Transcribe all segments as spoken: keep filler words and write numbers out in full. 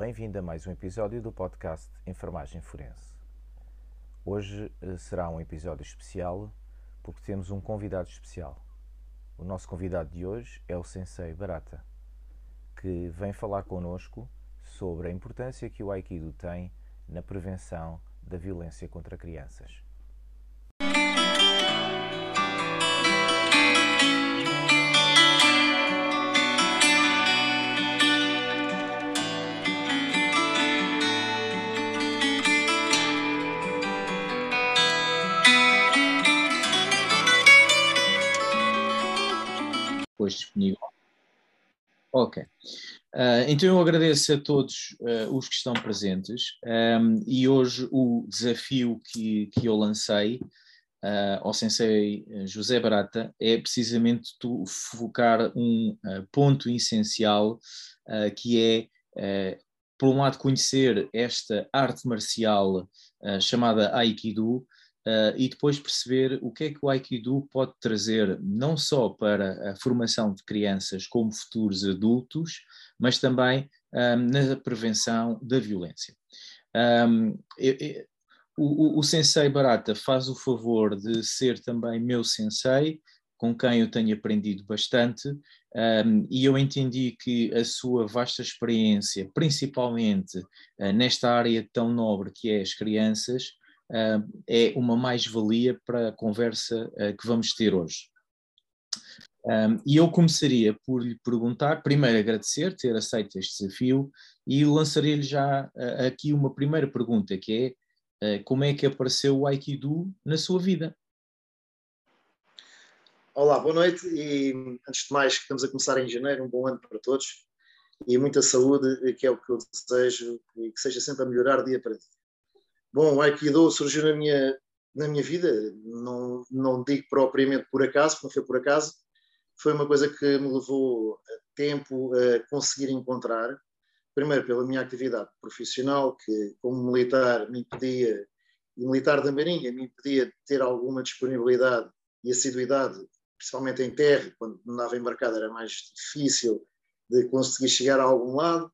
bem-vindo a mais um episódio do podcast Enfermagem Forense. Hoje será um episódio especial porque temos um convidado especial. O nosso convidado de hoje é o Sensei Barata, que vem falar connosco sobre a importância que o Aikido tem na prevenção da violência contra crianças. Depois disponível. Ok. Uh, então eu agradeço a todos uh, os que estão presentes um, e hoje o desafio que, que eu lancei uh, ao Sensei José Barata é precisamente tu focar um uh, ponto essencial uh, que é, uh, por um lado, conhecer esta arte marcial uh, chamada Aikido. Uh, e depois perceber o que é que o Aikido pode trazer não só para a formação de crianças como futuros adultos, mas também um, na prevenção da violência. Um, eu, eu, o, o Sensei Barata faz o favor de ser também meu sensei, com quem eu tenho aprendido bastante, um, e eu entendi que a sua vasta experiência, principalmente uh, nesta área tão nobre que é as crianças, Uh, é uma mais-valia para a conversa uh, que vamos ter hoje. Um, e eu começaria por lhe perguntar, primeiro agradecer ter aceito este desafio e lançaria-lhe já uh, aqui uma primeira pergunta, que é uh, como é que apareceu o Aikido na sua vida? Olá, boa noite e antes de mais estamos a começar em janeiro, um bom ano para todos e muita saúde, que é o que eu desejo e que seja sempre a melhorar dia para dia. Bom, o Aikido surgiu na minha, na minha vida, não, não digo propriamente por acaso, porque não foi por acaso, foi uma coisa que me levou tempo a conseguir encontrar, primeiro pela minha atividade profissional, que como militar me impedia, e militar da Marinha, me impedia de ter alguma disponibilidade e assiduidade, principalmente em terra, quando andava embarcado era mais difícil de conseguir chegar a algum lado,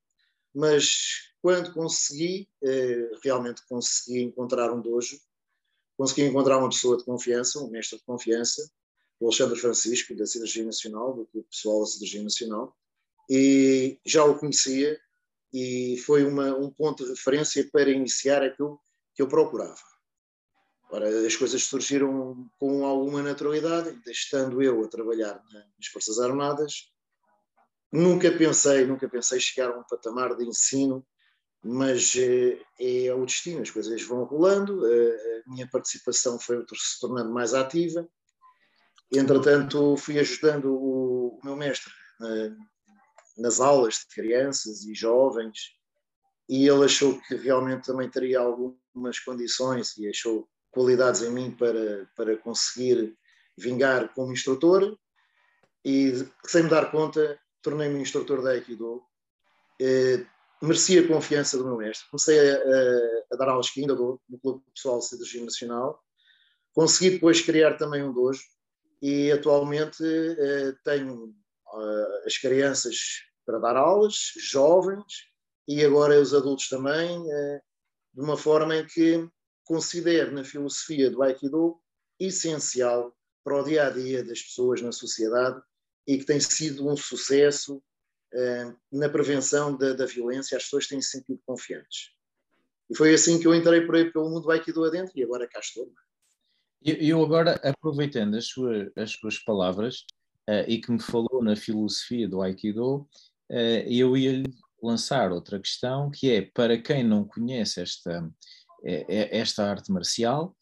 mas quando consegui, realmente consegui encontrar um dojo, consegui encontrar uma pessoa de confiança, um mestre de confiança, o Alexandre Francisco, da Cirurgia Nacional, do Clube Pessoal da Cirurgia Nacional, e já o conhecia e foi uma, um ponto de referência para iniciar aquilo que eu procurava. Ora, as coisas surgiram com alguma naturalidade, estando eu a trabalhar nas Forças Armadas. Nunca pensei, nunca pensei chegar a um patamar de ensino, mas é, é o destino, as coisas vão rolando, a minha participação foi se tornando mais ativa, entretanto fui ajudando o, o meu mestre na, nas aulas de crianças e jovens, e ele achou que realmente também teria algumas condições e achou qualidades em mim para, para conseguir vingar como instrutor, e sem me dar conta tornei-me instrutor da Aikido. Eh, mereci a confiança do meu mestre. Comecei a, a, a dar aulas que ainda dou no Clube Pessoal de Cirurgia Nacional. Consegui depois criar também um dojo e atualmente eh, tenho uh, as crianças para dar aulas, jovens e agora os adultos também, eh, de uma forma em que considero na filosofia do Aikido essencial para o dia-a-dia das pessoas na sociedade e que tem sido um sucesso uh, na prevenção da, da violência. As pessoas têm se sentido confiantes. E foi assim que eu entrei por aí pelo mundo do Aikido adentro e agora cá estou. Eu, eu agora, aproveitando as suas, as suas palavras uh, e que me falou na filosofia do Aikido, uh, eu ia-lhe lançar outra questão, que é, para quem não conhece esta, esta arte marcial,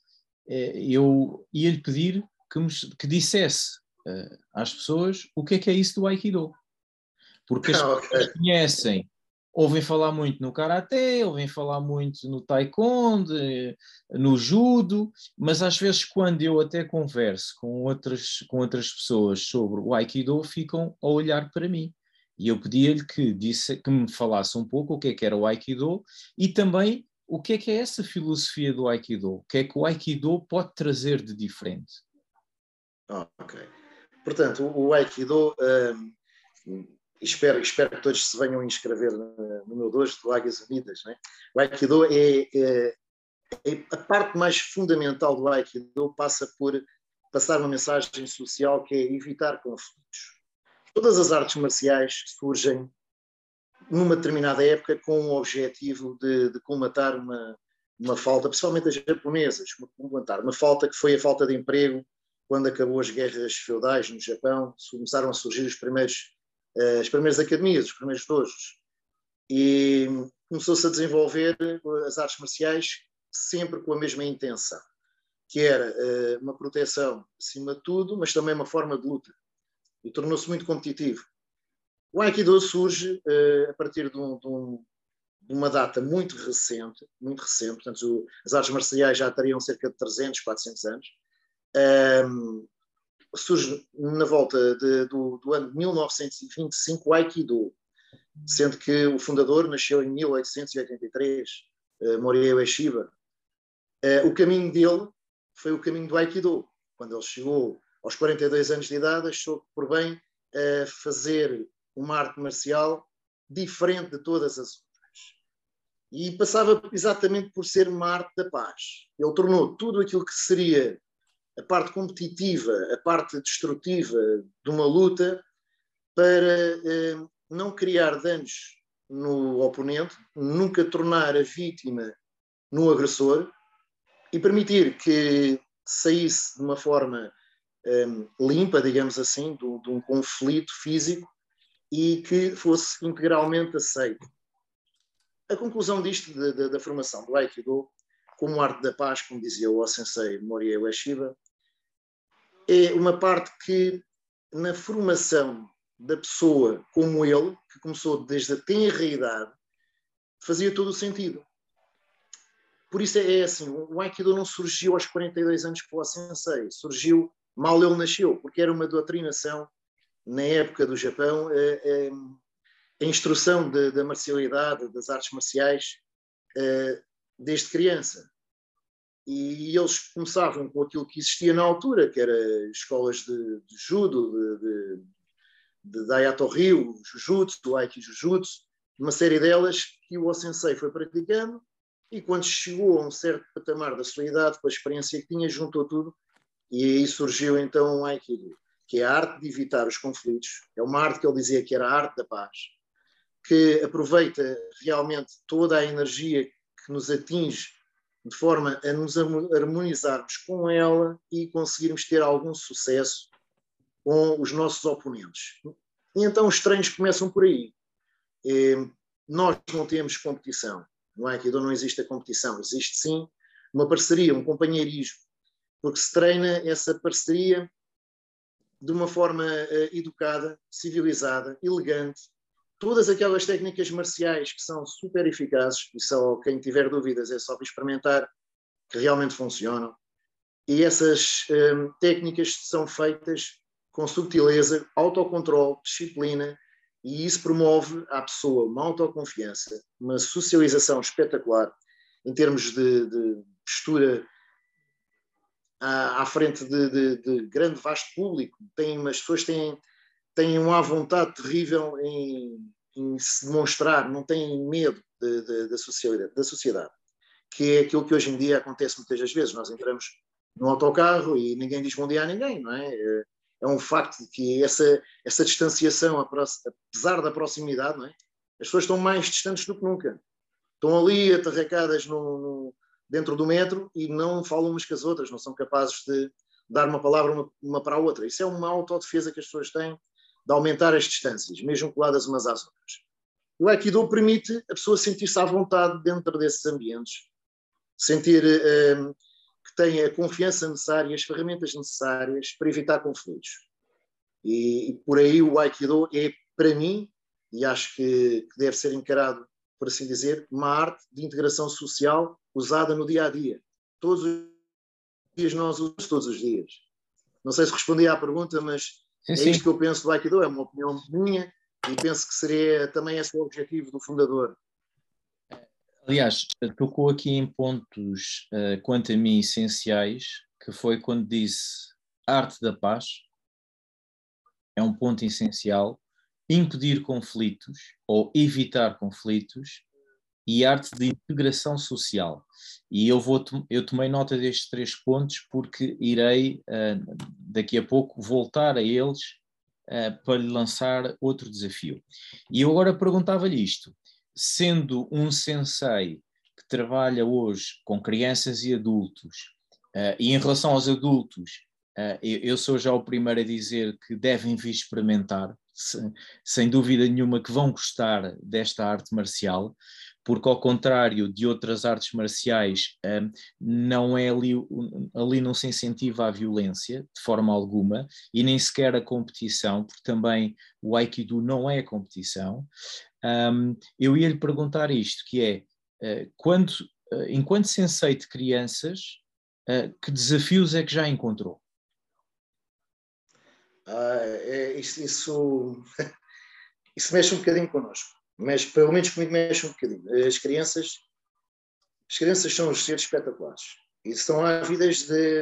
eu ia-lhe pedir que, me, que dissesse uh, às pessoas o que é que é isso do Aikido. Porque as pessoas okay. conhecem, ouvem falar muito no Karaté, ouvem falar muito no Taekwondo, no Judo, mas às vezes quando eu até converso com outras, com outras pessoas sobre o Aikido, ficam a olhar para mim. E eu pedia-lhe que, disse, que me falasse um pouco o que é que era o Aikido e também o que é que é essa filosofia do Aikido. O que é que o Aikido pode trazer de diferente? Ok. Portanto, o Aikido... Um... espero, espero que todos se venham inscrever no, no meu dojo do Águias Unidas. Não é? O Aikido é, é, é a parte mais fundamental do Aikido, passa por passar uma mensagem social que é evitar conflitos. Todas as artes marciais surgem numa determinada época com o objetivo de, de colmatar uma, uma falta, principalmente as japonesas, colmatar uma falta que foi a falta de emprego quando acabou as guerras feudais no Japão, começaram a surgir os primeiros, uh, as primeiras academias, os primeiros dojos. E começou-se a desenvolver as artes marciais sempre com a mesma intenção, que era uh, uma proteção acima de tudo, mas também uma forma de luta. E tornou-se muito competitivo. O Aikido surge uh, a partir de, um, de, um, de uma data muito recente, muito recente, portanto, o, as artes marciais já teriam cerca de trezentos, quatrocentos anos. Um, surge na volta de, do, do ano de mil novecentos e vinte e cinco o Aikido, sendo que o fundador nasceu em mil oitocentos e oitenta e três, uh, Morihei Ueshiba. Uh, o caminho dele foi o caminho do Aikido. Quando ele chegou aos quarenta e dois anos de idade, achou por bem uh, fazer uma arte marcial diferente de todas as outras. E passava exatamente por ser uma arte da paz. Ele tornou tudo aquilo que seria a parte competitiva, a parte destrutiva de uma luta, para uh, não criar danos no oponente, nunca tornar a vítima no agressor e permitir que saísse de uma forma um, limpa, digamos assim, de, de um conflito físico e que fosse integralmente aceito. A conclusão disto, de, de, da formação do Aikido, como arte da paz, como dizia o sensei Morihei Ueshiba, é uma parte que, na formação da pessoa como ele, que começou desde a tenra idade, fazia todo o sentido. Por isso é assim, o Aikido não surgiu aos quarenta e dois anos com o sensei, surgiu mal ele nasceu, porque era uma doutrinação, na época do Japão, a, a, a instrução de, da marcialidade, das artes marciais, a, desde criança. E eles começavam com aquilo que existia na altura, que era escolas de, de judo, de, de, de Dayato Ryu, Jujutsu, Aiki Jujutsu, uma série delas que o sensei foi praticando, e quando chegou a um certo patamar da sua idade, com a experiência que tinha, juntou tudo, e aí surgiu então o Aikido, que é a arte de evitar os conflitos. É uma arte que ele dizia que era a arte da paz, que aproveita realmente toda a energia que nos atinge de forma a nos harmonizarmos com ela e conseguirmos ter algum sucesso com os nossos oponentes. E então os treinos começam por aí. E nós não temos competição. No Aikido não existe a competição. Existe sim uma parceria, um companheirismo, porque se treina essa parceria de uma forma uh, educada, civilizada, elegante. Todas aquelas técnicas marciais que são super eficazes, e só quem tiver dúvidas é só experimentar, que realmente funcionam. E essas um, técnicas são feitas com subtileza, autocontrole, disciplina, e isso promove à pessoa uma autoconfiança, uma socialização espetacular, em termos de, de postura à, à frente de, de, de grande, vasto público. Tem, as pessoas têm... têm uma vontade terrível em, em se demonstrar, não têm medo de, de, da, sociedade, da sociedade, que é aquilo que hoje em dia acontece muitas das vezes. Nós entramos num autocarro e ninguém diz bom dia a ninguém, não é? É um facto de que essa, essa distanciação, apesar da proximidade, não é? As pessoas estão mais distantes do que nunca. Estão ali atarracadas no, no, dentro do metro e não falam umas com as outras, não são capazes de dar uma palavra uma, uma para a outra. Isso é uma autodefesa que as pessoas têm, de aumentar as distâncias, mesmo coladas umas às outras. O Aikido permite a pessoa sentir-se à vontade dentro desses ambientes, sentir um, que tem a confiança necessária, as ferramentas necessárias para evitar conflitos. E, e por aí o Aikido é, para mim, e acho que, que deve ser encarado, por assim dizer, uma arte de integração social usada no dia a dia. Todos os dias nós usamos, todos os dias. Não sei se respondi à pergunta, mas sim, é sim. Isto que eu penso do Aikido, é uma opinião minha e penso que seria também esse o objetivo do fundador. Aliás, tocou aqui em pontos, uh, quanto a mim, essenciais, que foi quando disse arte da paz, é um ponto essencial, impedir conflitos ou evitar conflitos e arte de integração social. E eu, vou, eu tomei nota destes três pontos porque irei, uh, daqui a pouco, voltar a eles uh, para lhe lançar outro desafio. E eu agora perguntava-lhe isto, sendo um sensei que trabalha hoje com crianças e adultos, uh, e em relação aos adultos, uh, eu, eu sou já o primeiro a dizer que devem vir experimentar, se, sem dúvida nenhuma que vão gostar desta arte marcial, porque ao contrário de outras artes marciais, um, não é ali, ali não se incentiva a violência de forma alguma e nem sequer a competição, porque também o Aikido não é competição. Um, eu ia lhe perguntar isto, que é, uh, quando, uh, enquanto sensei de crianças, uh, que desafios é que já encontrou? Ah, é, isso, isso, isso mexe um bocadinho connosco. Mas pelo menos comigo mexe um bocadinho. As crianças, as crianças são os seres espetaculares e estão ávidas de,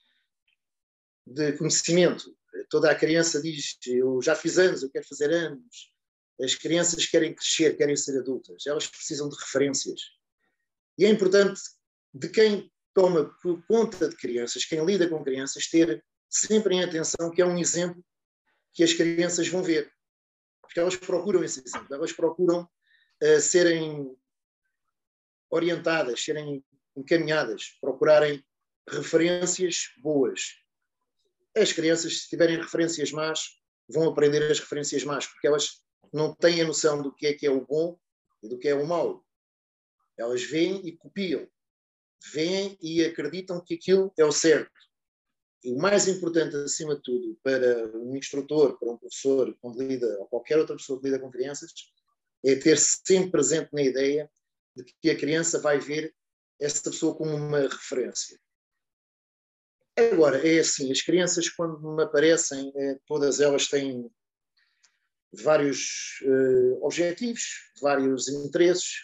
de conhecimento. Toda a criança diz, eu já fiz anos, eu quero fazer anos. As crianças querem crescer, querem ser adultas. Elas precisam de referências. E é importante de quem toma conta de crianças, quem lida com crianças, ter sempre em atenção que é um exemplo que as crianças vão ver. Porque elas procuram esse exemplo, elas procuram uh, serem orientadas, serem encaminhadas, procurarem referências boas. As crianças, se tiverem referências más, vão aprender as referências más, porque elas não têm a noção do que é que é o bom e do que é o mau. Elas veem e copiam, veem e acreditam que aquilo é o certo. E o mais importante, acima de tudo, para um instrutor, para um professor, quando lida, ou qualquer outra pessoa que lida com crianças, é ter sempre presente na ideia de que a criança vai ver essa pessoa como uma referência. Agora, é assim, as crianças, quando me aparecem, todas elas têm vários uh, objetivos, vários interesses,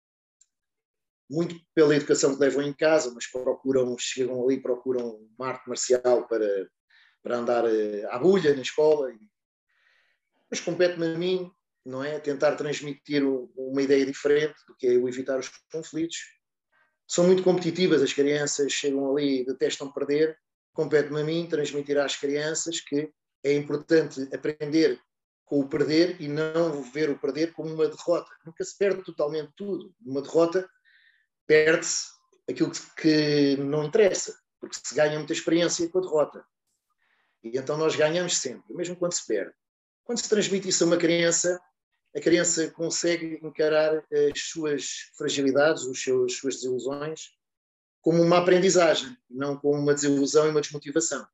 muito pela educação que levam em casa, mas procuram, chegam ali, procuram uma arte marcial para, para andar à bulha na escola. Mas compete-me a mim, não é? Tentar transmitir uma ideia diferente do que é o evitar os conflitos. São muito competitivas as crianças, chegam ali e detestam perder. Compete-me a mim transmitir às crianças que é importante aprender com o perder e não ver o perder como uma derrota. Nunca se perde totalmente tudo. Uma derrota perde-se aquilo que não interessa, porque se ganha muita experiência com a derrota. E então nós ganhamos sempre, mesmo quando se perde. Quando se transmite isso a uma criança, a criança consegue encarar as suas fragilidades, os seus, as suas desilusões, como uma aprendizagem, não como uma desilusão e uma desmotivação.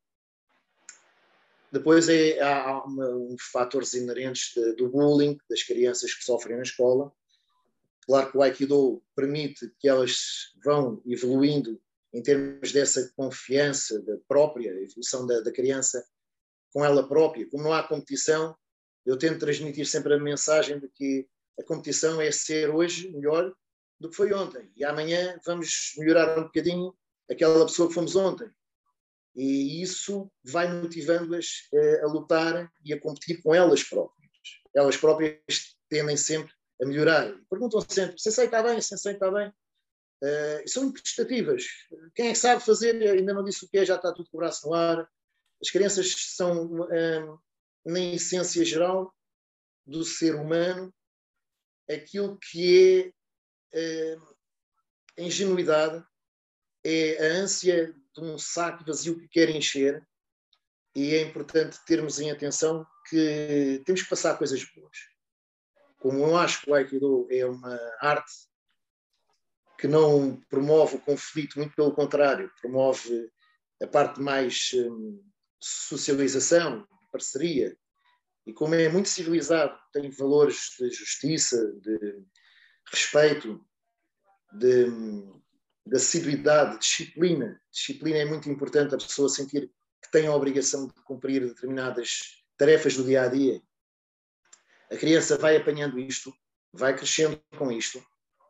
Depois é, há uma, uns fatores inerentes de, do bullying, das crianças que sofrem na escola. Claro que o Aikido permite que elas vão evoluindo em termos dessa confiança da própria, a evolução da, da criança com ela própria. Como não há competição, eu tento transmitir sempre a mensagem de que a competição é ser hoje melhor do que foi ontem. E amanhã vamos melhorar um bocadinho aquela pessoa que fomos ontem. E isso vai motivando-as a lutar e a competir com elas próprias. Elas próprias tendem sempre a melhorar. Perguntam sempre, sensei está bem, sensei está bem. Uh, são prestativas. Quem é que sabe fazer? Ainda não disse o que é, já está tudo com o braço no ar. As crianças são, um, na essência geral do ser humano, aquilo que é uh, a ingenuidade, é a ânsia de um saco vazio que quer encher, e é importante termos em atenção que temos que passar coisas boas. Como eu acho que o Aikido é uma arte que não promove o conflito, muito pelo contrário, promove a parte mais hum, socialização, parceria, e como é muito civilizado, tem valores de justiça, de respeito, de, de assiduidade, de disciplina. Disciplina é muito importante, a pessoa sentir que tem a obrigação de cumprir determinadas tarefas do dia a dia. A criança vai apanhando isto, vai crescendo com isto,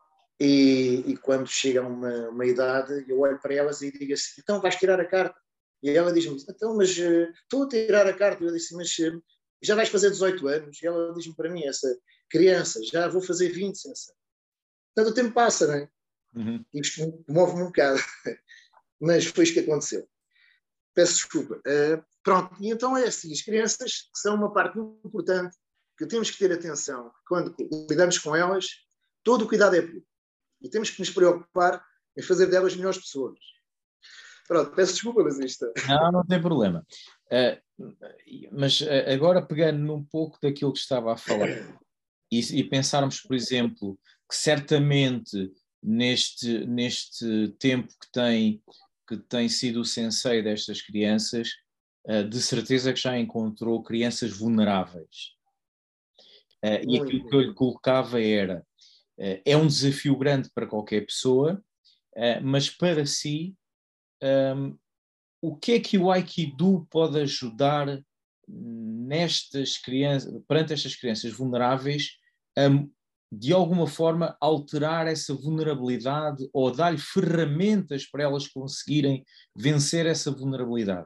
e, e quando chega a uma, uma idade, eu olho para elas e digo assim, então vais tirar a carta? E ela diz-me, então, mas uh, estou a tirar a carta. Eu disse, mas uh, já vais fazer dezoito anos, e ela diz-me para mim, essa criança, já vou fazer vinte, sensa. Portanto, o tempo passa, não é? Uhum. Isto move-me um bocado, mas foi isto que aconteceu. Peço desculpa. Uh, pronto, e então é assim, as crianças são uma parte muito importante que temos que ter atenção. Quando lidamos com elas, todo o cuidado é público. E temos que nos preocupar em fazer delas melhores pessoas. Pronto, peço desculpa, mas isto... Não, não tem problema. Uh, mas uh, agora pegando num pouco daquilo que estava a falar e, e pensarmos, por exemplo, que certamente neste, neste tempo que tem, que tem sido o sensei destas crianças, uh, de certeza que já encontrou crianças vulneráveis. Uh, e aquilo que eu lhe colocava era, uh, é um desafio grande para qualquer pessoa, uh, mas para si, um, o que é que o Aikido pode ajudar nestas crianças, perante estas crianças vulneráveis, a, de alguma forma, alterar essa vulnerabilidade ou dar-lhe ferramentas para elas conseguirem vencer essa vulnerabilidade?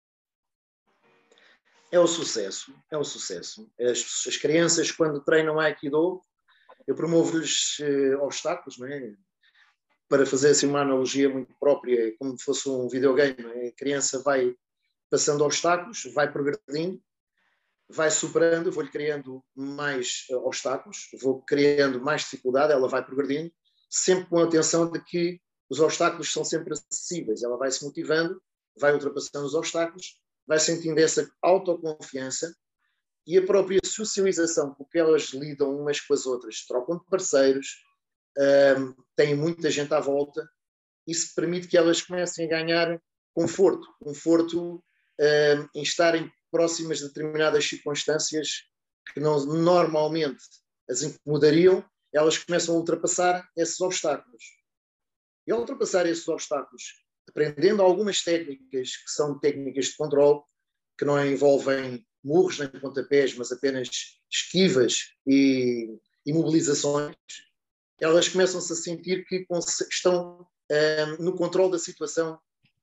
É o sucesso, é o sucesso. As, as crianças, quando treinam Aikido, eu promovo-lhes eh, obstáculos, não é? Para fazer assim uma analogia muito própria, como se fosse um videogame, não é? A criança vai passando obstáculos, vai progredindo, vai superando, vou-lhe criando mais uh, obstáculos, vou criando mais dificuldade, ela vai progredindo, sempre com a atenção de que os obstáculos são sempre acessíveis. Ela vai se motivando, vai ultrapassando os obstáculos, vai sentindo essa autoconfiança e a própria socialização, porque elas lidam umas com as outras, trocam de parceiros, um, têm muita gente à volta, isso permite que elas comecem a ganhar conforto, conforto um, em estarem próximas de determinadas circunstâncias que não, normalmente as incomodariam, elas começam a ultrapassar esses obstáculos. E ao ultrapassar esses obstáculos, aprendendo algumas técnicas que são técnicas de controle, que não envolvem murros nem pontapés, mas apenas esquivas e imobilizações, elas começam-se a sentir que estão um, no controle da situação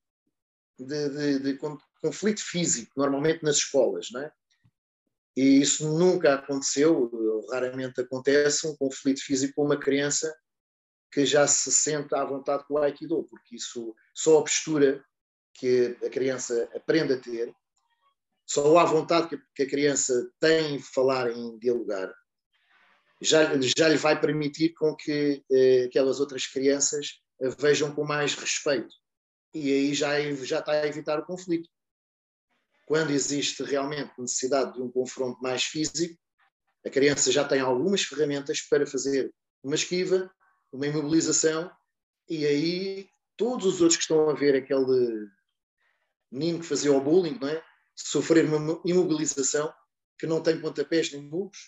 de, de, de conflito físico, normalmente nas escolas, não é? E isso nunca aconteceu, raramente acontece, um conflito físico com uma criança que já se sente à vontade com o Aikido, porque isso, só a postura que a criança aprende a ter, só a vontade que a criança tem de falar, em dialogar, já, já lhe vai permitir com que eh, aquelas outras crianças a vejam com mais respeito. E aí já, já está a evitar o conflito. Quando existe realmente necessidade de um confronto mais físico, a criança já tem algumas ferramentas para fazer uma esquiva, uma imobilização, e aí todos os outros que estão a ver aquele menino que fazia o bullying, não é? Sofrer uma imobilização que não tem pontapés nem murros,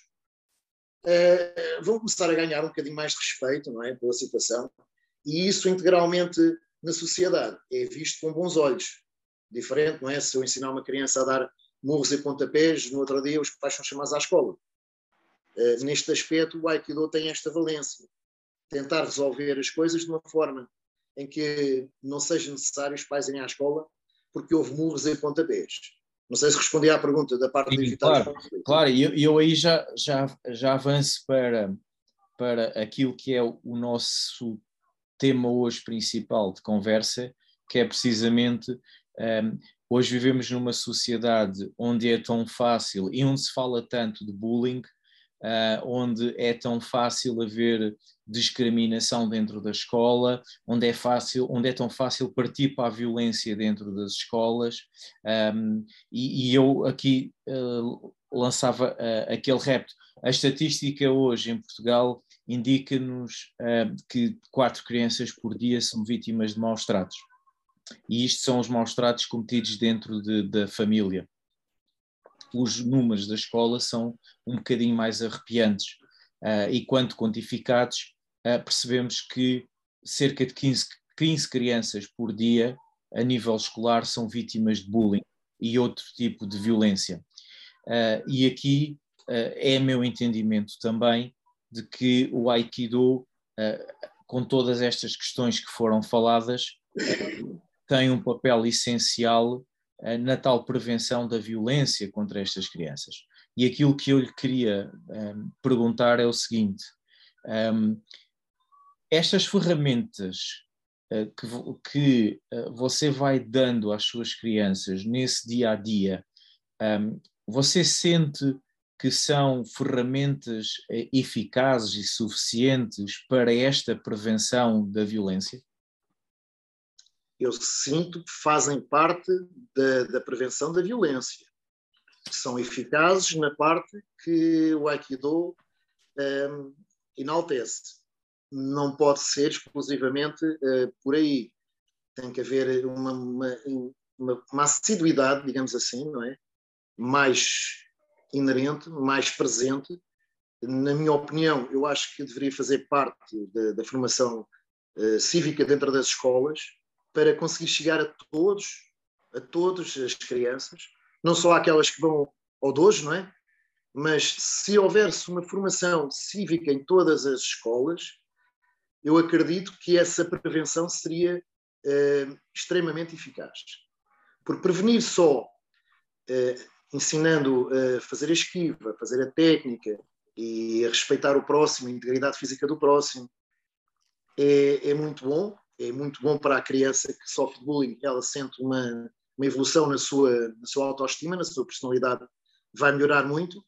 uh, vão começar a ganhar um bocadinho mais de respeito, não é? Pela situação, e isso integralmente na sociedade é visto com bons olhos. Diferente, não é? Se eu ensinar uma criança a dar murros e pontapés, no outro dia os pais são chamados à escola. Uh, neste aspecto, o Aikido tem esta valência. Tentar resolver as coisas de uma forma em que não seja necessário os pais irem à escola porque houve murros e pontapés. Não sei se respondi à pergunta da parte Sim, de evitar claro, os conflitos. claro, e eu, eu aí já, já, já avanço para, para aquilo que é o nosso tema hoje principal de conversa, que é precisamente, um, hoje vivemos numa sociedade onde é tão fácil e onde se fala tanto de bullying, uh, onde é tão fácil haver discriminação dentro da escola, onde é, fácil, onde é tão fácil partir para a violência dentro das escolas, um, e, e eu aqui uh, lançava uh, aquele repto. A estatística hoje em Portugal indica-nos uh, que quatro crianças por dia são vítimas de maus tratos. E isto são os maus tratos cometidos dentro de, da família. Os números da escola são um bocadinho mais arrepiantes. Uh, e quando quantificados, uh, percebemos que cerca de quinze, quinze crianças por dia, a nível escolar, são vítimas de bullying e outro tipo de violência. Uh, e aqui uh, é meu entendimento também de que o Aikido, uh, com todas estas questões que foram faladas, uh, tem um papel essencial uh, na tal prevenção da violência contra estas crianças. E aquilo que eu lhe queria um, perguntar é o seguinte, um, estas ferramentas uh, que, que uh, você vai dando às suas crianças nesse dia a dia, um, você sente que são ferramentas uh, eficazes e suficientes para esta prevenção da violência? Eu sinto que fazem parte da, da prevenção da violência. São eficazes na parte que o Aikido um, enaltece. Não pode ser exclusivamente uh, por aí. Tem que haver uma, uma, uma, uma assiduidade, digamos assim, não é? Mais inerente, mais presente. Na minha opinião, eu acho que deveria fazer parte da, da formação uh, cívica dentro das escolas, para conseguir chegar a todos, a todas as crianças, não só aquelas que vão ao dojo, não é? Mas se houvesse uma formação cívica em todas as escolas, eu acredito que essa prevenção seria eh, extremamente eficaz. Por prevenir só, eh, ensinando a fazer a esquiva, a fazer a técnica e a respeitar o próximo, a integridade física do próximo, é, é muito bom. É muito bom para a criança que sofre de bullying, ela sente uma, uma evolução na sua, na sua autoestima, na sua personalidade, vai melhorar muito,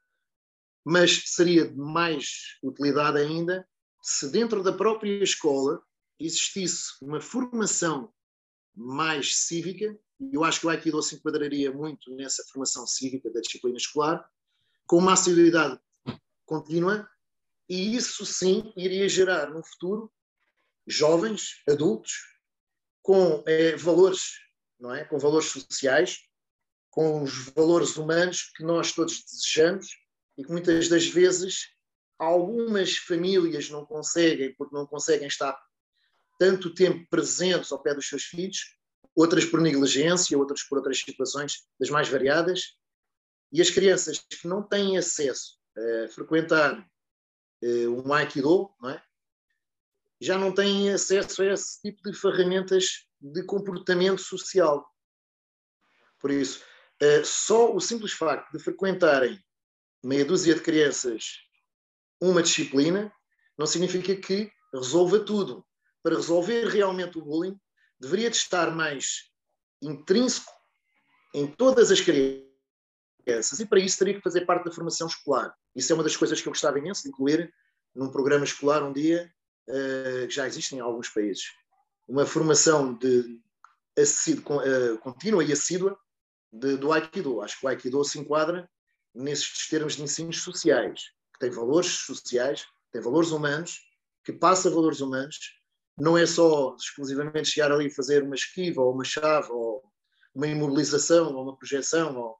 mas seria de mais utilidade ainda se dentro da própria escola existisse uma formação mais cívica, e eu acho que o Aikido se enquadraria muito nessa formação cívica da disciplina escolar, com uma assiduidade contínua, e isso sim iria gerar no futuro jovens, adultos, com eh, valores, não é? Com valores sociais, com os valores humanos que nós todos desejamos e que muitas das vezes algumas famílias não conseguem, porque não conseguem estar tanto tempo presentes ao pé dos seus filhos, outras por negligência, outras por outras situações das mais variadas, e as crianças que não têm acesso a frequentar eh, um Aikido, não é? Já não têm acesso a esse tipo de ferramentas de comportamento social. Por isso, só o simples facto de frequentarem meia dúzia de crianças uma disciplina não significa que resolva tudo. Para resolver realmente o bullying, deveria de estar mais intrínseco em todas as crianças, e para isso teria que fazer parte da formação escolar. Isso é uma das coisas que eu gostava imenso de incluir num programa escolar um dia, Uh, que já existem em alguns países. Uma formação de assíduo, uh, contínua e assídua de, do Aikido. Acho que o Aikido se enquadra nesses termos de ensinos sociais, que tem valores sociais, tem valores humanos, que passa valores humanos. Não é só exclusivamente chegar ali e fazer uma esquiva, ou uma chave, ou uma imobilização, ou uma projeção, ou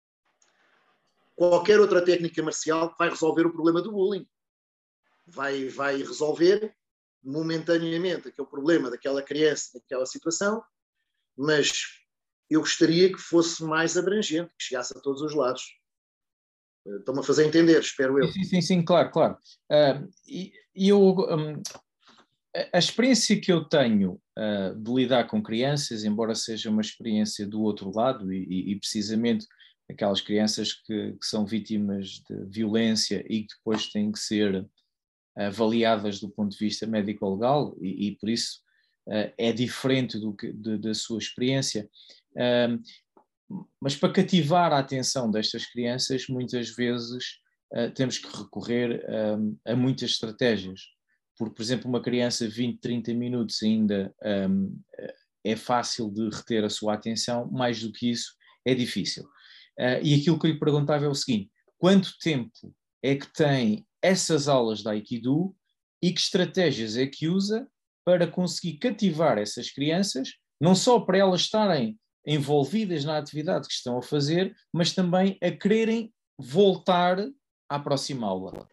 qualquer outra técnica marcial que vai resolver o problema do bullying. Vai, vai resolver momentaneamente aquele problema daquela criança, daquela situação, mas eu gostaria que fosse mais abrangente, que chegasse a todos os lados. Estão-me a fazer entender, espero eu. Sim, sim, sim, claro, claro. Uh, e, e eu, um, a experiência que eu tenho uh, de lidar com crianças, embora seja uma experiência do outro lado, e, e precisamente aquelas crianças que, que são vítimas de violência e que depois têm que ser avaliadas do ponto de vista médico-legal, e, e por isso uh, é diferente do que, de, da sua experiência. Uh, mas para cativar a atenção destas crianças, muitas vezes uh, temos que recorrer um, a muitas estratégias. Porque, por exemplo, uma criança vinte, trinta minutos ainda um, é fácil de reter a sua atenção, mais do que isso é difícil. Uh, e aquilo que eu lhe perguntava é o seguinte: quanto tempo é que tem essas aulas de Aikido e que estratégias é que usa para conseguir cativar essas crianças, não só para elas estarem envolvidas na atividade que estão a fazer, mas também a quererem voltar à próxima aula?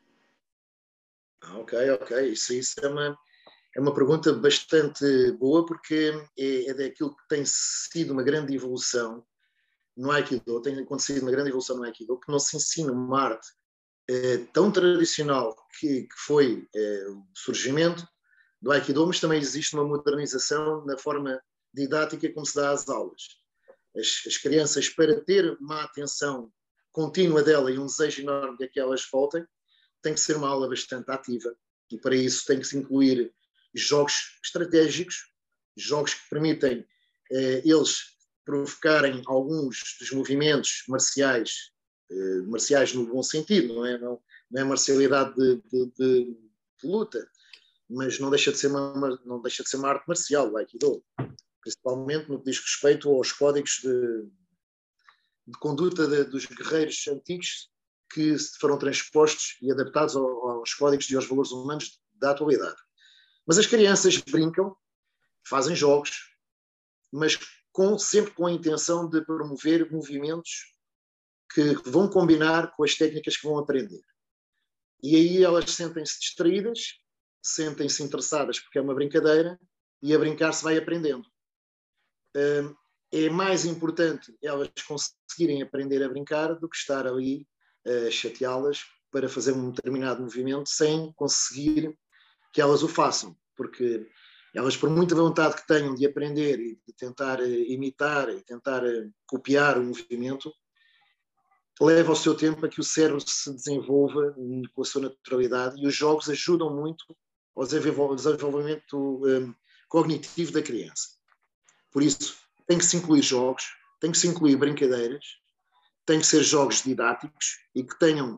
Ok, ok. Isso, isso é, uma, é uma pergunta bastante boa, porque é, é daquilo que tem sido uma grande evolução no Aikido, tem acontecido uma grande evolução no Aikido, que não se ensina uma arte eh, tão tradicional que, que foi eh, o surgimento do Aikido, mas também existe uma modernização na forma didática como se dá às aulas. As, as crianças, para ter uma atenção contínua dela e um desejo enorme de que elas voltem, tem que ser uma aula bastante ativa e para isso tem que se incluir jogos estratégicos, jogos que permitem eh, eles provocarem alguns dos movimentos marciais, eh, marciais no bom sentido, não é, não, não é marcialidade de, de, de, de luta, mas não deixa de ser uma, não deixa de ser uma arte marcial, o Aikido, principalmente no que diz respeito aos códigos de, de conduta de, dos guerreiros antigos que foram transpostos e adaptados ao, aos códigos e aos valores humanos da atualidade. Mas as crianças brincam, fazem jogos, mas com, sempre com a intenção de promover movimentos que vão combinar com as técnicas que vão aprender. E aí elas sentem-se distraídas, sentem-se interessadas porque é uma brincadeira e a brincar se vai aprendendo. É mais importante elas conseguirem aprender a brincar do que estar ali a chateá-las para fazer um determinado movimento sem conseguir que elas o façam, porque elas, por muita vontade que tenham de aprender e de tentar imitar e tentar copiar o movimento, leva o seu tempo a que o cérebro se desenvolva com a sua naturalidade e os jogos ajudam muito ao desenvolvimento um, cognitivo da criança. Por isso, tem que se incluir jogos, tem que se incluir brincadeiras, tem que ser jogos didáticos e que tenham,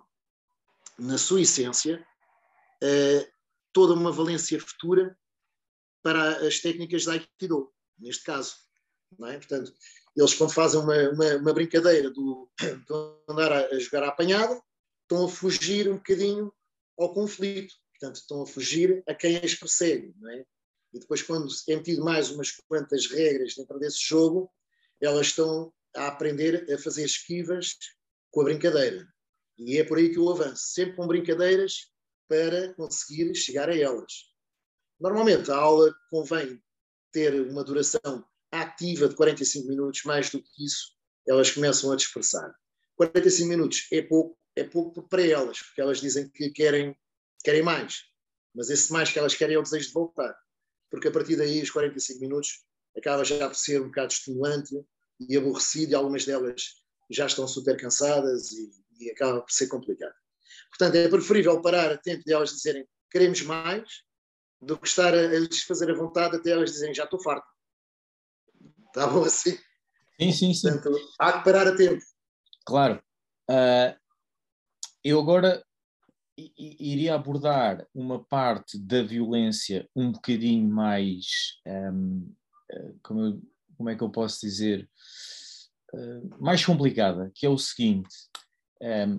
na sua essência, uh, toda uma valência futura para as técnicas da Aikido, neste caso. Não é? Portanto, eles quando fazem uma, uma, uma brincadeira do, de andar a, a jogar à apanhada, estão a fugir um bocadinho ao conflito. Portanto, estão a fugir a quem as persegue. Não é? E depois, quando é metido mais umas quantas regras dentro desse jogo, elas estão a aprender a fazer esquivas com a brincadeira. E é por aí que eu avanço, sempre com brincadeiras para conseguir chegar a elas. Normalmente, a aula convém ter uma duração ativa de quarenta e cinco minutos, mais do que isso, elas começam a dispersar. quarenta e cinco minutos é pouco, é pouco para elas, porque elas dizem que querem, querem mais. Mas esse mais que elas querem é o desejo de voltar. Porque a partir daí, os quarenta e cinco minutos, acaba já por ser um bocado estimulante e aborrecido, e algumas delas já estão super cansadas e, e acaba por ser complicado. Portanto, é preferível parar a tempo de elas dizerem queremos mais, do que estar a, a lhes fazer a vontade até elas dizerem já estou farto. Está bom assim? Sim, sim, sim. Portanto, há que parar a tempo. Claro. Uh, eu agora iria abordar uma parte da violência um bocadinho mais, um, como, eu, como é que eu posso dizer, uh, mais complicada, que é o seguinte. Um,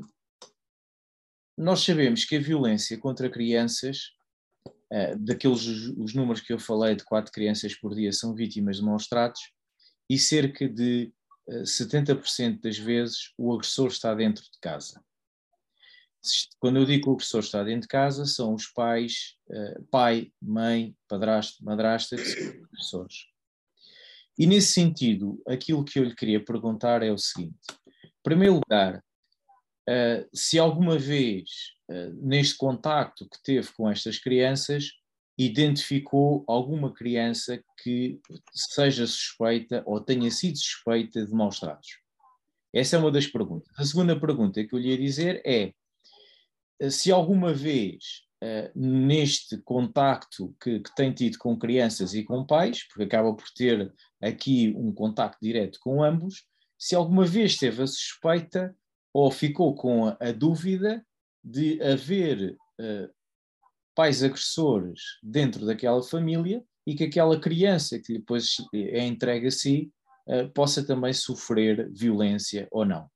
nós sabemos que a violência contra crianças, uh, daqueles os números que eu falei de quatro crianças por dia são vítimas de maus tratos, e cerca de uh, setenta por cento das vezes o agressor está dentro de casa. Quando eu digo que o agressor está dentro de casa, são os pais, uh, pai, mãe, padrasto, madrasta, que são agressores. E nesse sentido, aquilo que eu lhe queria perguntar é o seguinte. Em primeiro lugar, uh, se alguma vez, uh, neste contacto que teve com estas crianças, identificou alguma criança que seja suspeita ou tenha sido suspeita de maus tratos? Essa é uma das perguntas. A segunda pergunta que eu lhe ia dizer é se alguma vez, uh, neste contacto que, que tem tido com crianças e com pais, porque acaba por ter aqui um contacto direto com ambos, se alguma vez teve a suspeita ou ficou com a, a dúvida de haver uh, pais agressores dentro daquela família e que aquela criança que depois é entregue a si uh, possa também sofrer violência ou não.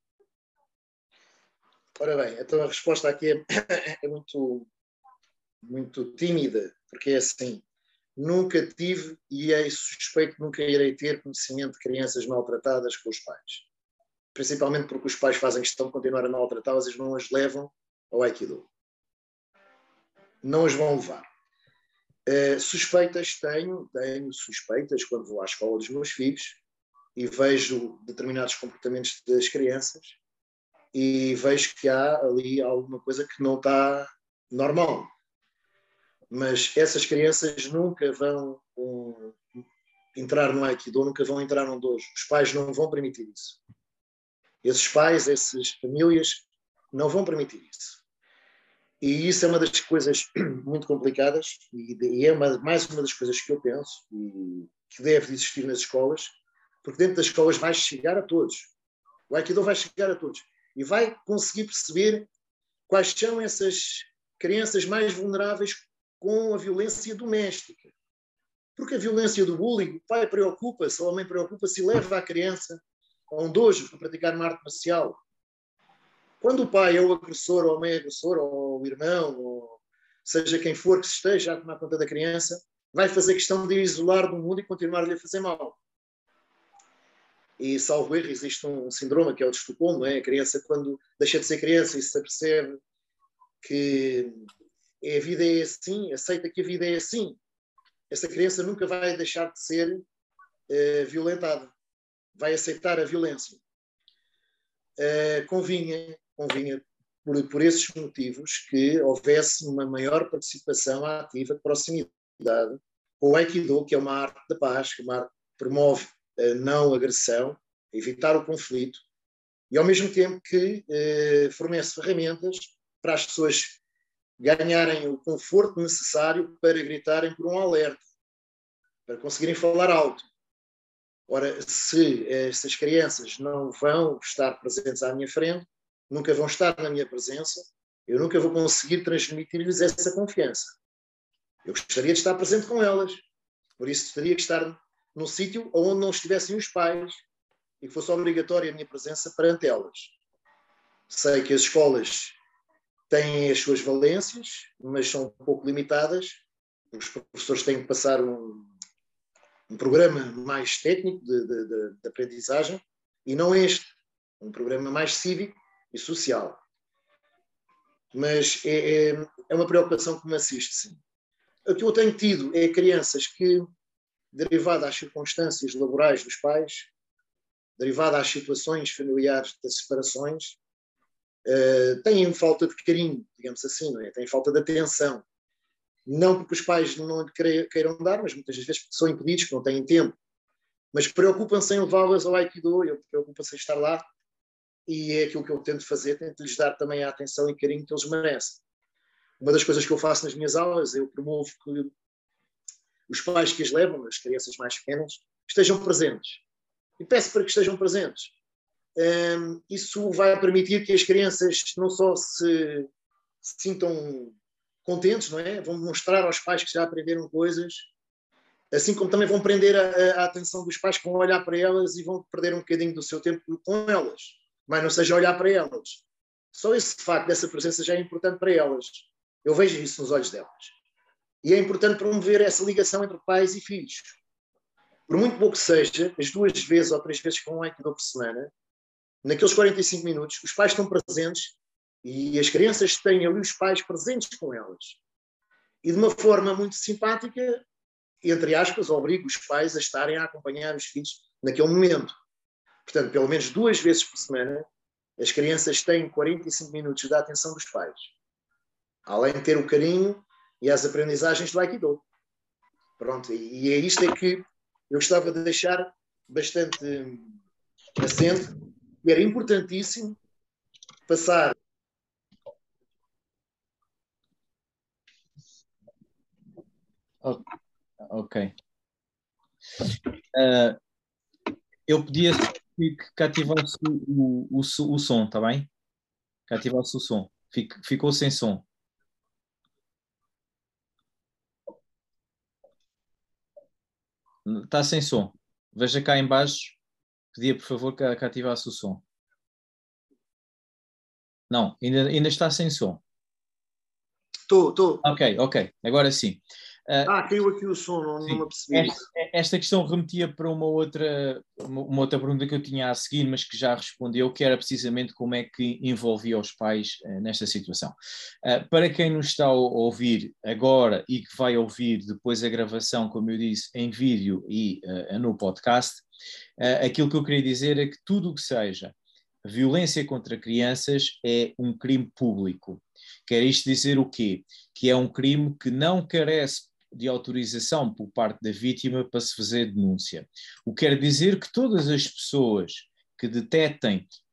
Ora bem, então a resposta aqui é, é muito, muito tímida, porque é assim, nunca tive e é suspeito que nunca irei ter conhecimento de crianças maltratadas com os pais. Principalmente porque os pais fazem questão de continuar a maltratá-las e não as levam ao Aikido. Não as vão levar. Uh, suspeitas tenho, tenho suspeitas quando vou à escola dos meus filhos e vejo determinados comportamentos das crianças e vejo que há ali alguma coisa que não está normal. Mas essas crianças nunca vão um, entrar no Aikido, nunca vão entrar num dojo. Os pais não vão permitir isso. Esses pais, essas famílias não vão permitir isso. E isso é uma das coisas muito complicadas e é uma, mais uma das coisas que eu penso e que deve existir nas escolas, porque dentro das escolas vai chegar a todos. O Aikido vai chegar a todos e vai conseguir perceber quais são essas crianças mais vulneráveis com a violência doméstica. Porque a violência do bullying, o pai preocupa-se, ou a mãe preocupa-se e leva a criança a um dojo para praticar uma arte marcial. Quando o pai é o agressor, ou a mãe é agressor, ou o irmão, ou seja quem for que esteja a tomar conta da criança, vai fazer questão de isolar do mundo e continuar-lhe a fazer mal. E, salvo erro, existe um síndrome que é o de Estocolmo, não é? A criança, quando deixa de ser criança e se apercebe que a vida é assim, aceita que a vida é assim, essa criança nunca vai deixar de ser uh, violentada. Vai aceitar a violência. Uh, convinha, convinha por, por esses motivos, que houvesse uma maior participação ativa de proximidade com o Aikido, que é uma arte da paz, que é uma arte que promove a não agressão, evitar o conflito, e ao mesmo tempo que uh, fornece ferramentas para as pessoas ganharem o conforto necessário para gritarem por um alerta, para conseguirem falar alto. Ora, se essas crianças não vão estar presentes à minha frente, nunca vão estar na minha presença, eu nunca vou conseguir transmitir-lhes essa confiança. Eu gostaria de estar presente com elas, por isso teria que estar num sítio onde não estivessem os pais e que fosse obrigatória a minha presença perante elas. Sei que as escolas têm as suas valências, mas são um pouco limitadas. Os professores têm que passar um, um programa mais técnico de, de, de, de aprendizagem e não este, um programa mais cívico e social. Mas é, é, é uma preocupação que me assiste, sim. O que eu tenho tido é crianças que, derivada às circunstâncias laborais dos pais, derivada às situações familiares das separações, uh, têm falta de carinho, digamos assim, não é? Têm falta de atenção. Não porque os pais não queiram dar, mas muitas vezes são impedidos, que não têm tempo. Mas preocupam-se em levá-las ao Aikido, eu preocupo-se em estar lá, e é aquilo que eu tento fazer, tento-lhes dar também a atenção e carinho que eles merecem. Uma das coisas que eu faço nas minhas aulas, eu promovo que os pais que as levam, as crianças mais pequenas, estejam presentes. E peço para que estejam presentes. Um, isso vai permitir que as crianças não só se, se sintam contentes, não é? Vão mostrar aos pais que já aprenderam coisas, assim como também vão prender a, a atenção dos pais, que vão olhar para elas e vão perder um bocadinho do seu tempo com elas. Mas não seja olhar para elas. Só esse facto dessa presença já é importante para elas. Eu vejo isso nos olhos delas. E é importante promover essa ligação entre pais e filhos. Por muito pouco que seja, as duas vezes ou três vezes que um Aikido por semana, naqueles quarenta e cinco minutos, os pais estão presentes e as crianças têm ali os pais presentes com elas. E de uma forma muito simpática, entre aspas, obriga os pais a estarem a acompanhar os filhos naquele momento. Portanto, pelo menos duas vezes por semana, as crianças têm quarenta e cinco minutos da atenção dos pais. Além de ter o carinho e as aprendizagens do Aikido. Pronto, e é isto é que eu gostava de deixar bastante assente, e era importantíssimo passar. Ok. Uh, eu pedia que ativasse o, o, o, o som, está bem? Que ativasse o som. Fic, ficou sem som. Está sem som. Veja cá em baixo. Pedia, por favor, que, que ativasse o som. Não, ainda, ainda está sem som. Estou, estou. Ok, ok. Agora sim. Uh, ah, caiu aqui o som, não, não me apercebi. Esta, esta questão remetia para uma outra, uma outra pergunta que eu tinha a seguir, mas que já respondeu, que era precisamente como é que envolvia os pais uh, nesta situação. Uh, para quem nos está a ouvir agora e que vai ouvir depois a gravação, como eu disse, em vídeo e uh, no podcast, uh, aquilo que eu queria dizer é que tudo o que seja violência contra crianças é um crime público. Quer isto dizer o quê? Que é um crime que não carece de autorização por parte da vítima para se fazer denúncia. O que quer dizer que todas as pessoas que detetem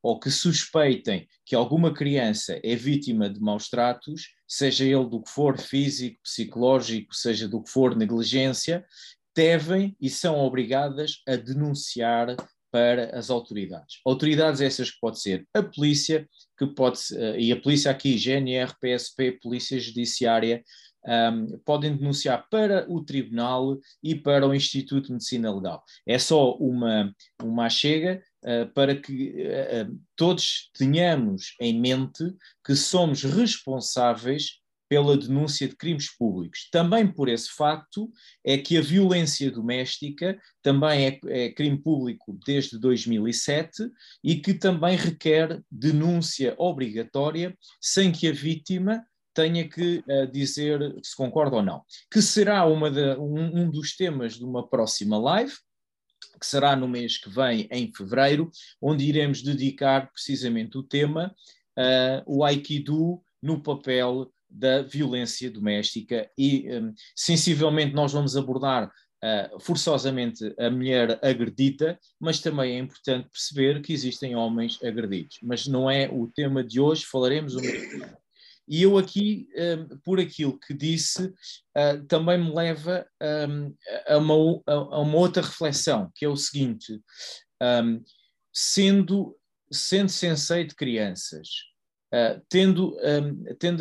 ou que suspeitem que alguma criança é vítima de maus tratos, seja ele do que for, físico, psicológico, seja do que for, negligência, devem e são obrigadas a denunciar para as autoridades. Autoridades essas que pode ser a polícia, que pode, e a polícia aqui, G N R, P S P, Polícia Judiciária, um, podem denunciar para o Tribunal e para o Instituto de Medicina Legal. É só uma, uma achega uh, para que uh, uh, todos tenhamos em mente que somos responsáveis pela denúncia de crimes públicos. Também por esse facto é que a violência doméstica também é, é crime público desde dois mil e sete e que também requer denúncia obrigatória sem que a vítima tenha que uh, dizer se concorda ou não. Que será uma de, um, um dos temas de uma próxima live, que será no mês que vem, em fevereiro, onde iremos dedicar precisamente o tema uh, o Aikido no papel da violência doméstica e um, sensivelmente nós vamos abordar uh, forçosamente a mulher agredida, mas também é importante perceber que existem homens agredidos. Mas não é o tema de hoje, falaremos o mesmo. E eu aqui, um, por aquilo que disse, uh, também me leva um, a, uma, a uma outra reflexão, que é o seguinte, um, sendo, sendo sensei de crianças, uh, tendo, um, tendo a,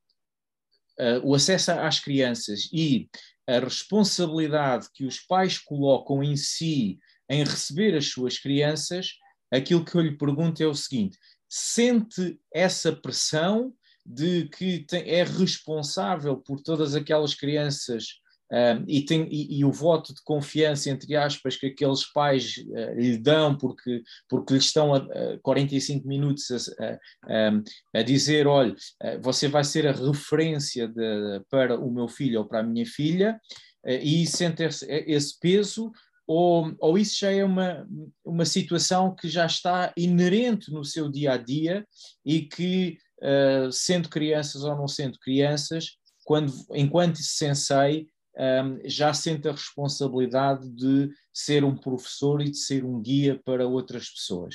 Uh, o acesso às crianças e a responsabilidade que os pais colocam em si em receber as suas crianças, aquilo que eu lhe pergunto é o seguinte: sente essa pressão de que tem, é responsável por todas aquelas crianças um, e, tem, e, e o voto de confiança, entre aspas, que aqueles pais uh, lhe dão porque, porque lhe estão a, a quarenta e cinco minutos a, a, a dizer, olha, uh, você vai ser a referência de, para o meu filho ou para a minha filha, uh, e sente esse, esse peso, ou, ou isso já é uma, uma situação que já está inerente no seu dia-a-dia e que, uh, sendo crianças ou não sendo crianças, quando, enquanto sensei, Um, já sente a responsabilidade de ser um professor e de ser um guia para outras pessoas?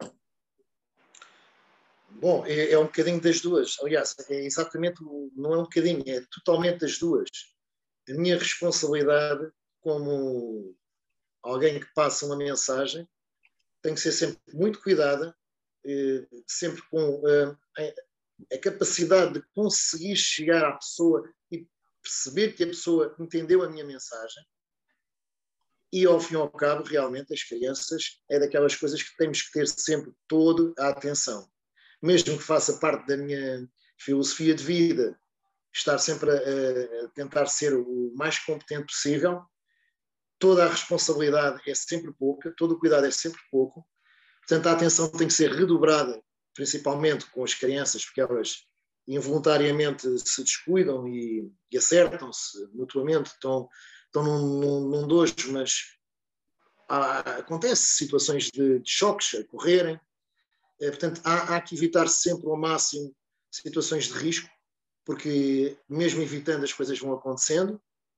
Bom, é, é um bocadinho das duas. Aliás, é exatamente, não é um bocadinho, é totalmente das duas. A minha responsabilidade como alguém que passa uma mensagem tem que ser sempre muito cuidada, eh, sempre com eh, a capacidade de conseguir chegar à pessoa e perceber que a pessoa entendeu a minha mensagem e, ao fim e ao cabo, realmente, as crianças é daquelas coisas que temos que ter sempre toda a atenção. Mesmo que faça parte da minha filosofia de vida, estar sempre a, a tentar ser o mais competente possível, toda a responsabilidade é sempre pouca, todo o cuidado é sempre pouco, portanto, a atenção tem que ser redobrada, principalmente com as crianças, porque elas involuntariamente se descuidam e, e acertam-se mutuamente, estão, estão num, num, num dojo, mas há, acontece situações de, de choques a correrem, é, portanto há, há que evitar sempre ao máximo situações de risco, porque mesmo evitando as coisas vão acontecendo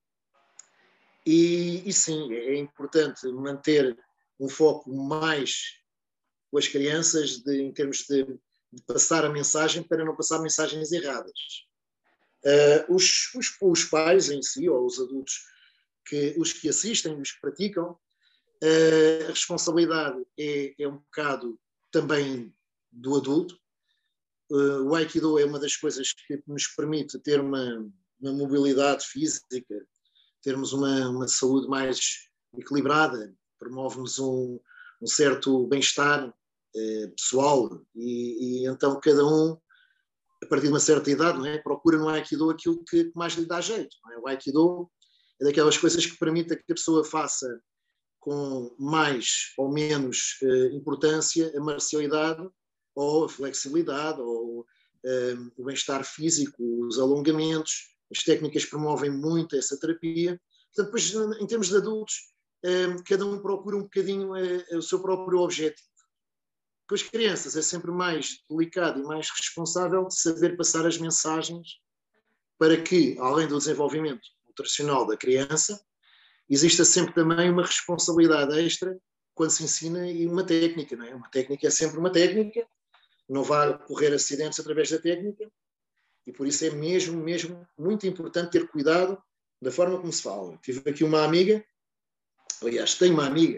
e, e sim, é importante manter um foco mais com as crianças de, em termos de de passar a mensagem para não passar mensagens erradas. Uh, os, os, os pais em si, ou os adultos, que, os que assistem, os que praticam, uh, a responsabilidade é, é um bocado também do adulto. Uh, o Aikido é uma das coisas que nos permite ter uma, uma mobilidade física, termos uma, uma saúde mais equilibrada, promove-nos um, um certo bem-estar pessoal e, e então cada um a partir de uma certa idade, não é, procura no Aikido aquilo que mais lhe dá jeito, não é? O Aikido é daquelas coisas que permite que a pessoa faça com mais ou menos eh, importância a marcialidade ou a flexibilidade ou eh, o bem-estar físico, os alongamentos, as técnicas promovem muito essa terapia. Portanto, depois em termos de adultos eh, cada um procura um bocadinho eh, o seu próprio objetivo. Com as crianças é sempre mais delicado e mais responsável de saber passar as mensagens para que, além do desenvolvimento nutricional da criança, exista sempre também uma responsabilidade extra quando se ensina uma técnica, não é? Uma técnica é sempre uma técnica, não vai correr acidentes através da técnica, e por isso é mesmo, mesmo muito importante ter cuidado da forma como se fala. Tive aqui uma amiga, aliás, tenho uma amiga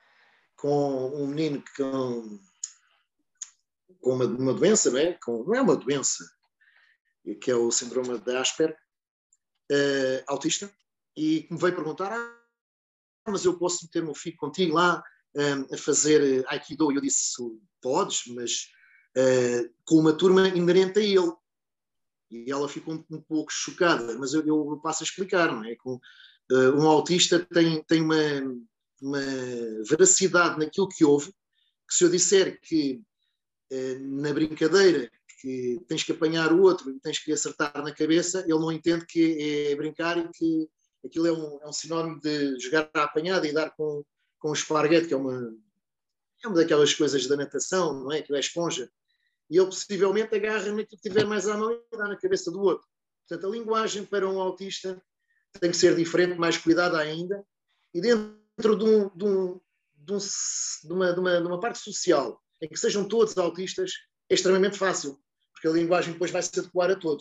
com um menino com, com uma, uma doença, não é? Com, não é uma doença, que é o síndrome de Asperger, uh, autista, e me veio perguntar, ah, mas eu posso meter o meu filho contigo lá um, a fazer Aikido? E eu disse, podes, mas uh, com uma turma inerente a ele. E ela ficou um, um pouco chocada, mas eu, eu passo a explicar, não é? Com, uh, um autista tem, tem uma, uma veracidade naquilo que ouve, que se eu disser que uh, na brincadeira que tens que apanhar o outro e tens que acertar na cabeça, ele não entende que é brincar e que aquilo é um, é um sinónimo de jogar à apanhada e dar com, com o esparguete, que é uma, é uma daquelas coisas da natação, não é? Que é a esponja. E ele possivelmente agarra naquilo que tiver mais à mão e dá na cabeça do outro. Portanto, a linguagem para um autista tem que ser diferente, mais cuidada ainda, e dentro de, um, de, um, de, um, de, uma, de, uma, de uma parte social, em que sejam todos autistas, é extremamente fácil, porque a linguagem depois vai se adequar a todos.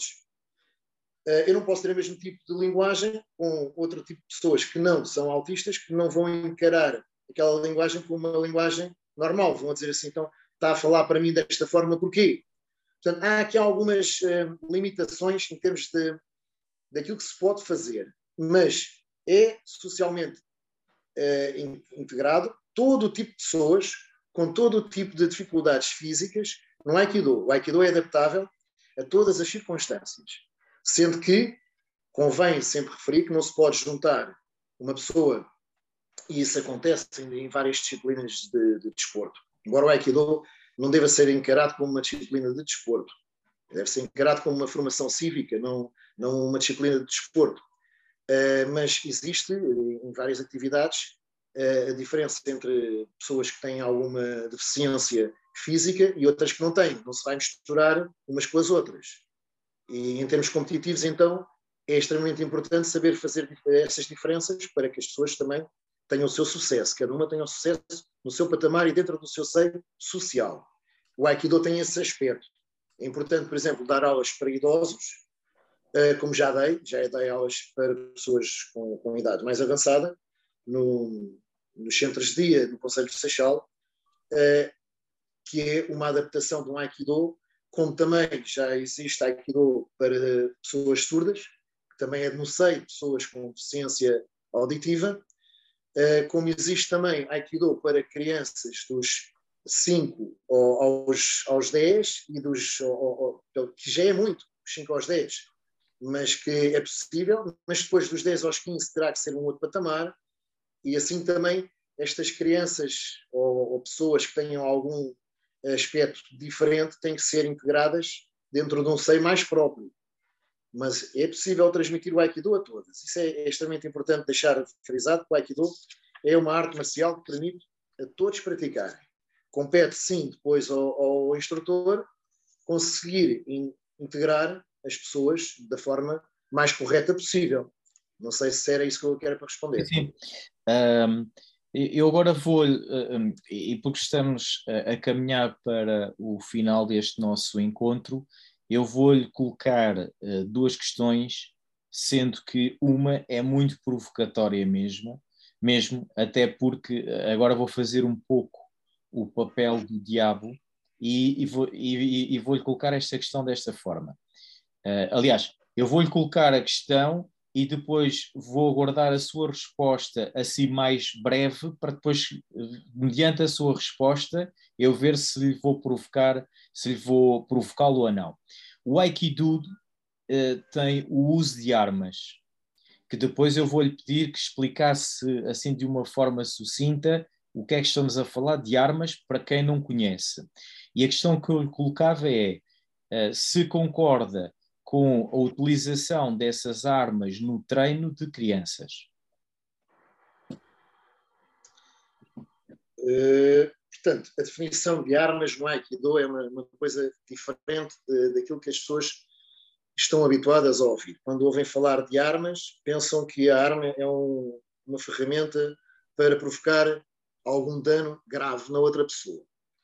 Eu não posso ter o mesmo tipo de linguagem com outro tipo de pessoas que não são autistas, que não vão encarar aquela linguagem como uma linguagem normal. Vão dizer assim, então, está a falar para mim desta forma, porquê? Portanto, há aqui algumas uh, limitações em termos de, daquilo que se pode fazer, mas é socialmente uh, integrado todo o tipo de pessoas com todo o tipo de dificuldades físicas no Aikido. O Aikido é adaptável a todas as circunstâncias, sendo que convém sempre referir que não se pode juntar uma pessoa, e isso acontece em, em várias disciplinas de, de desporto. Embora o Aikido não deva ser encarado como uma disciplina de desporto, deve ser encarado como uma formação cívica, não, não uma disciplina de desporto. Uh, mas existe em várias atividades uh, a diferença entre pessoas que têm alguma deficiência física e outras que não têm. Não se vai misturar umas com as outras. E em termos competitivos, então, é extremamente importante saber fazer essas diferenças para que as pessoas também tenham o seu sucesso. Cada uma tenha o sucesso no seu patamar e dentro do seu seio social. O Aikido tem esse aspecto. É importante, por exemplo, dar aulas para idosos, como já dei, já dei aulas para pessoas com, com idade mais avançada, no, nos centros de dia do Conselho de Seixal, que é uma adaptação de um Aikido, como também já existe Aikido para pessoas surdas, que também é no seio de pessoas com deficiência auditiva, como existe também Aikido para crianças dos cinco aos, aos dez, e dos, ao, ao, que já é muito, dos cinco aos dez, mas que é possível, mas depois dos dez aos quinze terá que ser um outro patamar, e assim também estas crianças ou, ou pessoas que tenham algum aspecto diferente têm que ser integradas dentro de um seio mais próprio. Mas é possível transmitir o Aikido a todas. Isso é, é extremamente importante deixar frisado, que o Aikido é uma arte marcial que permite a todos praticarem. Compete, sim, depois ao, ao instrutor conseguir in, integrar as pessoas da forma mais correta possível. Não sei se era isso que eu quero para responder. Sim. Um, eu agora vou, um, e porque estamos a, a caminhar para o final deste nosso encontro, eu vou-lhe colocar uh, duas questões, sendo que uma é muito provocatória mesmo, mesmo, até porque agora vou fazer um pouco o papel do diabo e, e, vou, e, e vou-lhe colocar esta questão desta forma. Uh, aliás, eu vou-lhe colocar a questão e depois vou aguardar a sua resposta assim mais breve, para depois, mediante a sua resposta, eu ver se lhe vou provocar, se lhe vou provocá-lo ou não. O Aikido uh, tem o uso de armas, que depois eu vou-lhe pedir que explicasse assim de uma forma sucinta o que é que estamos a falar de armas para quem não conhece. E a questão que eu lhe colocava é uh, se concorda com a utilização dessas armas no treino de crianças. Uh, portanto, a definição de armas no Aikido é uma, uma coisa diferente de, daquilo que as pessoas estão habituadas a ouvir. Quando ouvem falar de armas, pensam que a arma é um, uma ferramenta para provocar algum dano grave na outra pessoa.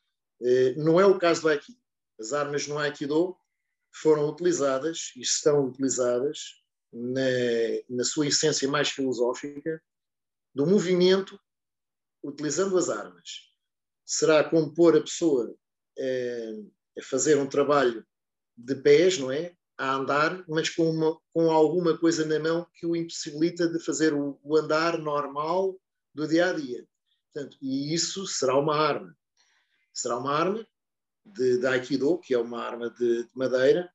Não é o caso do Aikido. As armas no Aikido foram utilizadas e estão utilizadas na, na sua essência mais filosófica do movimento utilizando as armas. Será como pôr a pessoa eh, a fazer um trabalho de pés, não é? A andar, mas com, uma, com alguma coisa na mão que o impossibilita de fazer o, o andar normal do dia a dia. Portanto, e isso será uma arma. Será uma arma de, de Aikido, que é uma arma de, de madeira,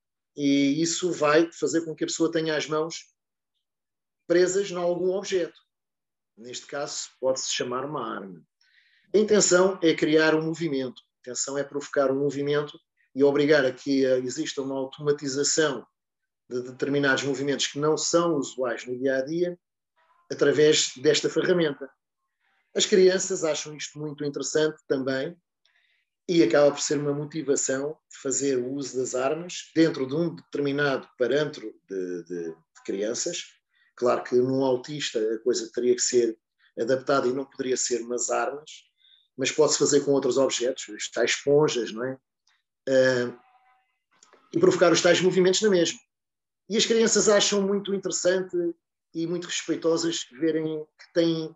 e isso vai fazer com que a pessoa tenha as mãos presas em algum objeto. Neste caso, pode-se chamar uma arma. A intenção é criar um movimento. A intenção é provocar um movimento e obrigar a que exista uma automatização de determinados movimentos que não são usuais no dia-a-dia através desta ferramenta. As crianças acham isto muito interessante também e acaba por ser uma motivação de fazer o uso das armas dentro de um determinado parâmetro de, de, de crianças. Claro que num autista a coisa teria que ser adaptada e não poderia ser umas armas, mas pode-se fazer com outros objetos, os tais esponjas, não é? Uh, e provocar os tais movimentos na mesma. E as crianças acham muito interessante e muito respeitosas verem que têm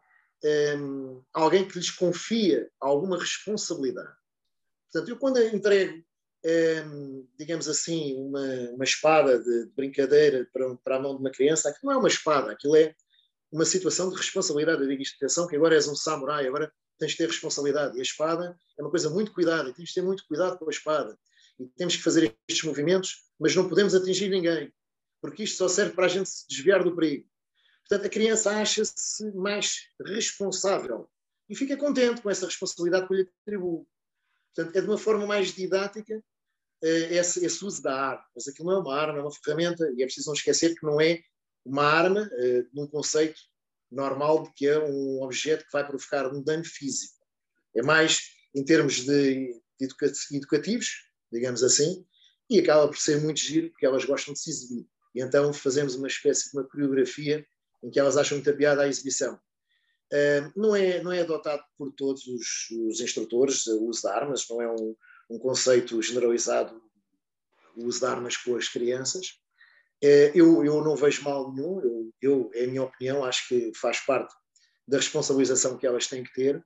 um, alguém que lhes confia alguma responsabilidade. Portanto, eu quando entrego, um, digamos assim, uma, uma espada de, de brincadeira para, para a mão de uma criança, aquilo não é uma espada, aquilo é uma situação de responsabilidade. Eu digo isto, atenção, que agora és um samurai, agora tens de ter responsabilidade. E a espada é uma coisa muito cuidada, e tens de ter muito cuidado com a espada. E temos que fazer estes movimentos, mas não podemos atingir ninguém, porque isto só serve para a gente se desviar do perigo. Portanto, a criança acha-se mais responsável e fica contente com essa responsabilidade que eu lhe atribuo. Portanto, é de uma forma mais didática eh, esse, esse uso da arma. Mas aquilo não é uma arma, é uma ferramenta, e é preciso não esquecer que não é uma arma eh, num conceito normal de que é um objeto que vai provocar um dano físico. É mais em termos de educativos, digamos assim, e acaba por ser muito giro porque elas gostam de se exibir. E então fazemos uma espécie de uma coreografia em que elas acham muita piada à exibição. Uh, não, é, não é adotado por todos os, os instrutores o uso de armas, não é um, um conceito generalizado o uso de armas com as crianças. Uh, eu, eu não vejo mal nenhum, eu, eu, é a minha opinião, acho que faz parte da responsabilização que elas têm que ter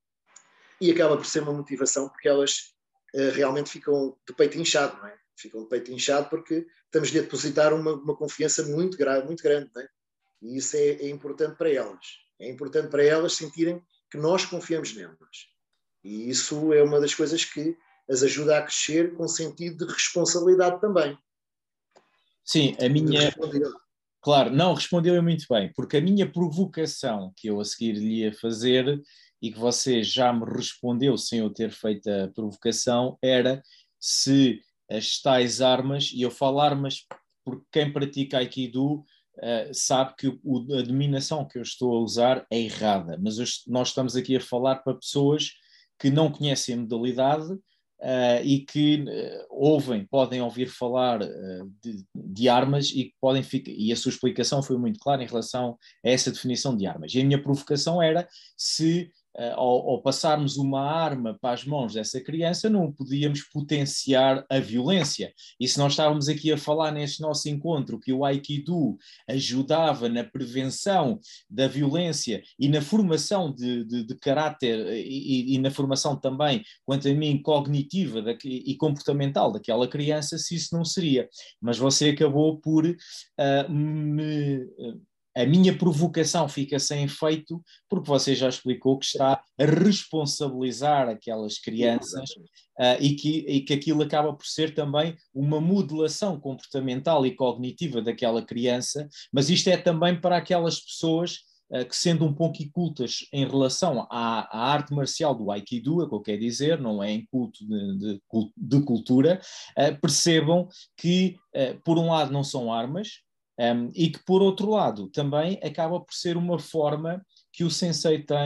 e acaba por ser uma motivação porque elas uh, realmente ficam de peito inchado, não é? Ficam de peito inchado porque estamos a depositar uma, uma confiança muito, gra muito grande, não é? E isso é, é importante para elas. É importante para elas sentirem que nós confiamos nelas. E isso é uma das coisas que as ajuda a crescer com sentido de responsabilidade também. Sim, a minha... Claro, não, respondeu muito bem, porque a minha provocação que eu a seguir lhe ia fazer e que você já me respondeu sem eu ter feito a provocação era se as tais armas, e eu falo armas porque quem pratica Aikido Uh, sabe que o, a dominação que eu estou a usar é errada, mas eu, nós estamos aqui a falar para pessoas que não conhecem a modalidade uh, e que uh, ouvem, podem ouvir falar uh, de, de armas e, podem ficar, e a sua explicação foi muito clara em relação a essa definição de armas. E a minha provocação era se Uh, ao, ao passarmos uma arma para as mãos dessa criança, não podíamos potenciar a violência. E se nós estávamos aqui a falar neste nosso encontro que o Aikido ajudava na prevenção da violência e na formação de, de, de caráter e, e na formação também, quanto a mim, cognitiva da, e comportamental daquela criança, se isso não seria. Mas você acabou por uh, me... Uh, a minha provocação fica sem efeito porque você já explicou que está a responsabilizar aquelas crianças uh, e, que, e que aquilo acaba por ser também uma modelação comportamental e cognitiva daquela criança, mas isto é também para aquelas pessoas uh, que, sendo um pouco incultas em relação à, à arte marcial do Aikido, é o que eu quero dizer, não é inculto de, de, de cultura, uh, percebam que, uh, por um lado, não são armas, Um, e que, por outro lado, também acaba por ser uma forma que o sensei tem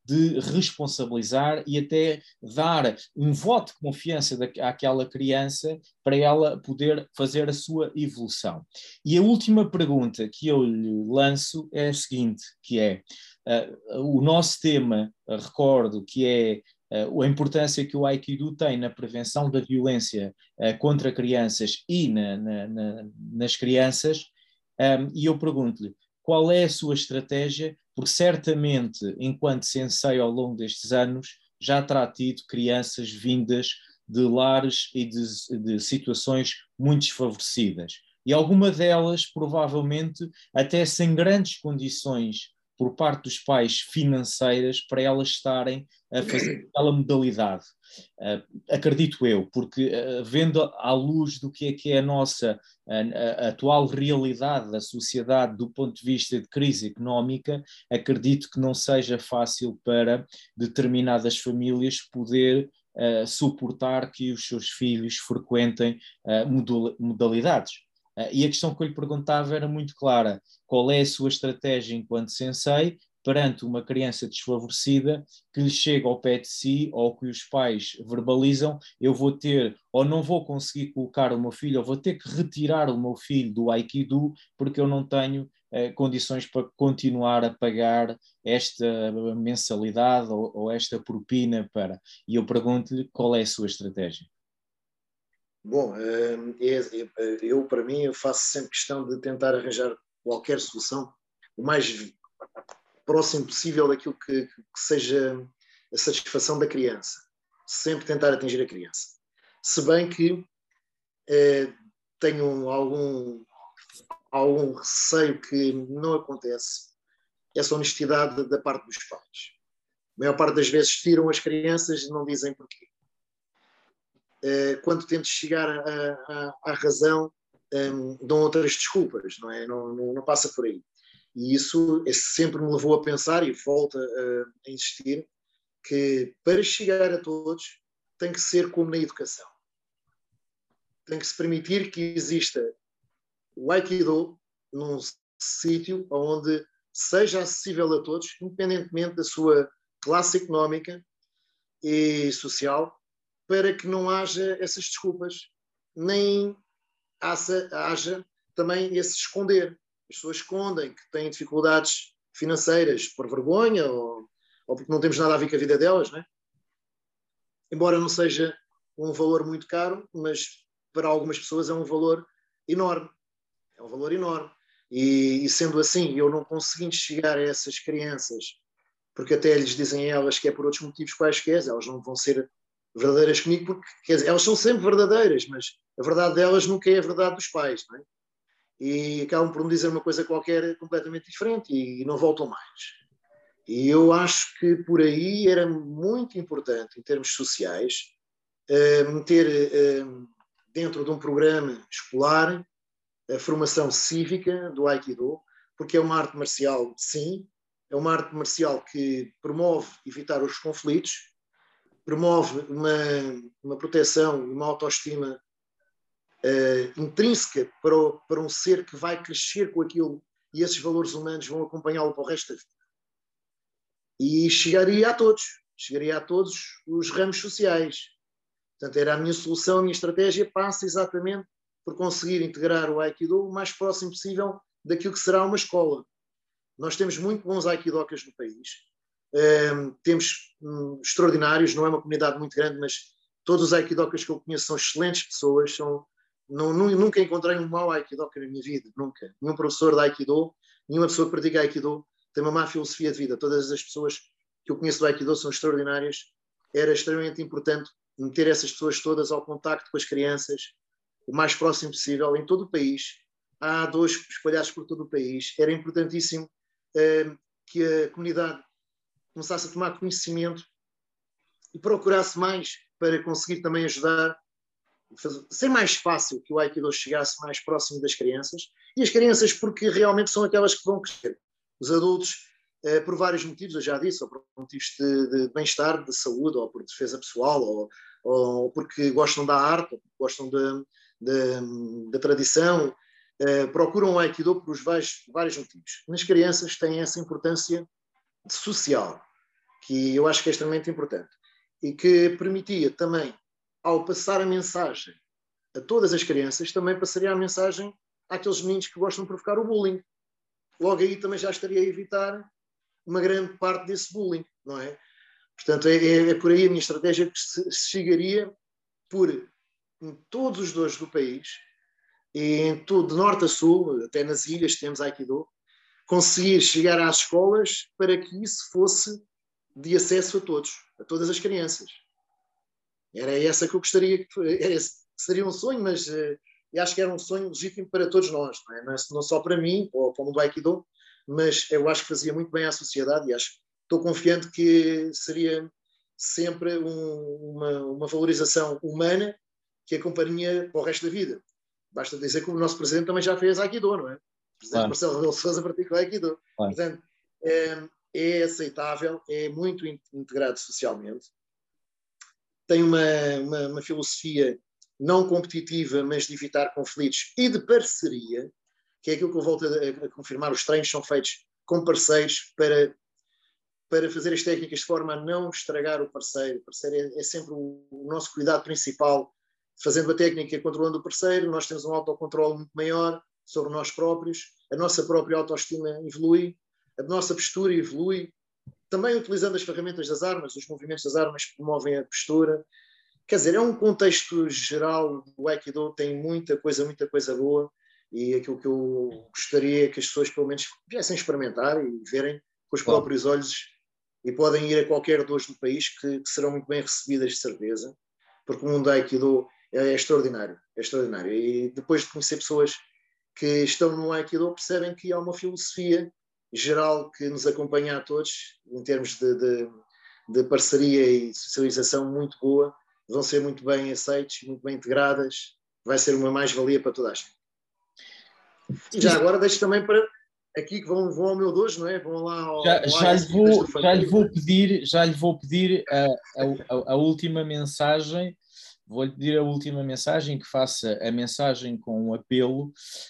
de responsabilizar e até dar um voto de confiança àquela criança para ela poder fazer a sua evolução. E a última pergunta que eu lhe lanço é a seguinte, que é, uh, o nosso tema, uh, recordo, que é uh, a importância que o Aikido tem na prevenção da violência uh, contra crianças e na, na, na, nas crianças, um, e eu pergunto-lhe, qual é a sua estratégia? Porque certamente, enquanto sensei ao longo destes anos, já terá tido crianças vindas de lares e de, de situações muito desfavorecidas. E alguma delas, provavelmente, até sem grandes condições por parte dos pais financeiras para elas estarem a fazer aquela modalidade. Uh, acredito eu, porque uh, vendo à luz do que é que é a nossa a, a atual realidade da sociedade do ponto de vista de crise económica, acredito que não seja fácil para determinadas famílias poder uh, suportar que os seus filhos frequentem uh, modalidades. Uh, e a questão que eu lhe perguntava era muito clara: qual é a sua estratégia enquanto sensei perante uma criança desfavorecida que lhe chega ao pé de si, ou que os pais verbalizam, eu vou ter, ou não vou conseguir colocar o meu filho, ou vou ter que retirar o meu filho do Aikido, porque eu não tenho eh, condições para continuar a pagar esta mensalidade ou, ou esta propina para... E eu pergunto-lhe qual é a sua estratégia. Bom, eu, para mim, eu faço sempre questão de tentar arranjar qualquer solução o mais próximo possível daquilo que, que seja a satisfação da criança. Sempre tentar atingir a criança. Se bem que eh, tenho algum, algum receio que não acontece, essa honestidade da parte dos pais. A maior parte das vezes tiram as crianças e não dizem porquê. Eh, quando tento chegar à razão, um, dão outras desculpas, não é? Não, não, não passa por aí. E isso sempre me levou a pensar, e volto a, a insistir, que para chegar a todos tem que ser como na educação. Tem que se permitir que exista o Aikido num sítio onde seja acessível a todos, independentemente da sua classe económica e social, para que não haja essas desculpas, nem haja, haja também esse esconder. As pessoas escondem que têm dificuldades financeiras por vergonha ou, ou porque não temos nada a ver com a vida delas, não é? Embora não seja um valor muito caro, mas para algumas pessoas é um valor enorme. É um valor enorme. E, e sendo assim, eu não conseguindo chegar a essas crianças, porque até lhes dizem a elas que é por outros motivos quaisquer, elas não vão ser verdadeiras comigo, porque quer dizer, elas são sempre verdadeiras, mas a verdade delas nunca é a verdade dos pais, não é? E acabam por me dizer uma coisa qualquer completamente diferente e não voltam mais. E eu acho que por aí era muito importante, em termos sociais, meter dentro de um programa escolar a formação cívica do Aikido, porque é uma arte marcial, sim, é uma arte marcial que promove evitar os conflitos, promove uma, uma proteção, uma autoestima uh, intrínseca para, o, para um ser que vai crescer com aquilo e esses valores humanos vão acompanhá-lo para o resto da vida. E chegaria a todos, chegaria a todos os ramos sociais. Portanto, era a minha solução, a minha estratégia passa exatamente por conseguir integrar o Aikido o mais próximo possível daquilo que será uma escola. Nós temos muito bons Aikidokas no país, um, temos um, extraordinários, não é uma comunidade muito grande, mas todos os Aikidokas que eu conheço são excelentes pessoas, são, não, nunca encontrei um mau Aikidoka na minha vida, nunca. Nenhum professor de Aikido, nenhuma pessoa que pratica Aikido tem uma má filosofia de vida. Todas as pessoas que eu conheço do Aikido são extraordinárias. Era extremamente importante meter essas pessoas todas ao contacto com as crianças, o mais próximo possível, em todo o país. Há dois espalhados por todo o país. Era importantíssimo uh, que a comunidade começasse a tomar conhecimento e procurasse mais para conseguir também ajudar, fazer, ser mais fácil que o Aikido chegasse mais próximo das crianças. E as crianças, porque realmente são aquelas que vão crescer. Os adultos, uh, por vários motivos, eu já disse, ou por motivos de, de bem-estar, de saúde, ou por defesa pessoal, ou, ou porque gostam da arte, ou porque gostam de da tradição, uh, procuram o Aikido por vários, vários motivos. Nas crianças tem essa importância social, que eu acho que é extremamente importante e que permitia também, ao passar a mensagem a todas as crianças, também passaria a mensagem àqueles meninos que gostam de provocar o bullying. Logo aí também já estaria a evitar uma grande parte desse bullying, não é? Portanto, é, é, é por aí a minha estratégia que se, se chegaria por, em todos os dores do país, e em todo, de norte a sul, até nas ilhas temos Aikido, conseguir chegar às escolas para que isso fosse de acesso a todos, a todas as crianças. Era essa que eu gostaria, que era esse, seria um sonho, mas uh, eu acho que era um sonho legítimo para todos nós, não, é? Não, é, não só para mim, ou para o mundo do Aikido, mas eu acho que fazia muito bem à sociedade e acho, estou confiante que seria sempre um, uma, uma valorização humana que acompanha para o resto da vida. Basta dizer que o nosso presidente também já fez Aikido, não é? O presidente claro. Marcelo Rebelo de Sousa praticou Aikido. Claro. Portanto, é, é aceitável, é muito integrado socialmente. Tem uma, uma, uma filosofia não competitiva, mas de evitar conflitos e de parceria, que é aquilo que eu volto a, a confirmar. Os treinos são feitos com parceiros para, para fazer as técnicas de forma a não estragar o parceiro. O parceiro é, é sempre o, o nosso cuidado principal. Fazendo a técnica, controlando o parceiro, nós temos um autocontrole muito maior sobre nós próprios, a nossa própria autoestima evolui, a nossa postura evolui, também utilizando as ferramentas das armas, os movimentos das armas que promovem a postura. Quer dizer, é um contexto geral do Aikido, tem muita coisa, muita coisa boa, e aquilo que eu gostaria é que as pessoas pelo menos viessem experimentar e verem com os próprios olhos, e podem ir a qualquer dois do país que, que serão muito bem recebidas, de certeza, porque o mundo do Aikido é extraordinário, é extraordinário. E depois de conhecer pessoas que estão no Aikido, percebem que há uma filosofia geral que nos acompanha a todos, em termos de, de, de parceria e socialização muito boa, vão ser muito bem aceitos, muito bem integradas, vai ser uma mais-valia para toda a gente. E já agora deixo também para aqui que vão, vão ao meu dojo, não é? Vão lá ao, já, ao já, lhe vou, já lhe vou pedir, já lhe vou pedir a, a, a última mensagem. Vou-lhe pedir a última mensagem, que faça a mensagem com um apelo.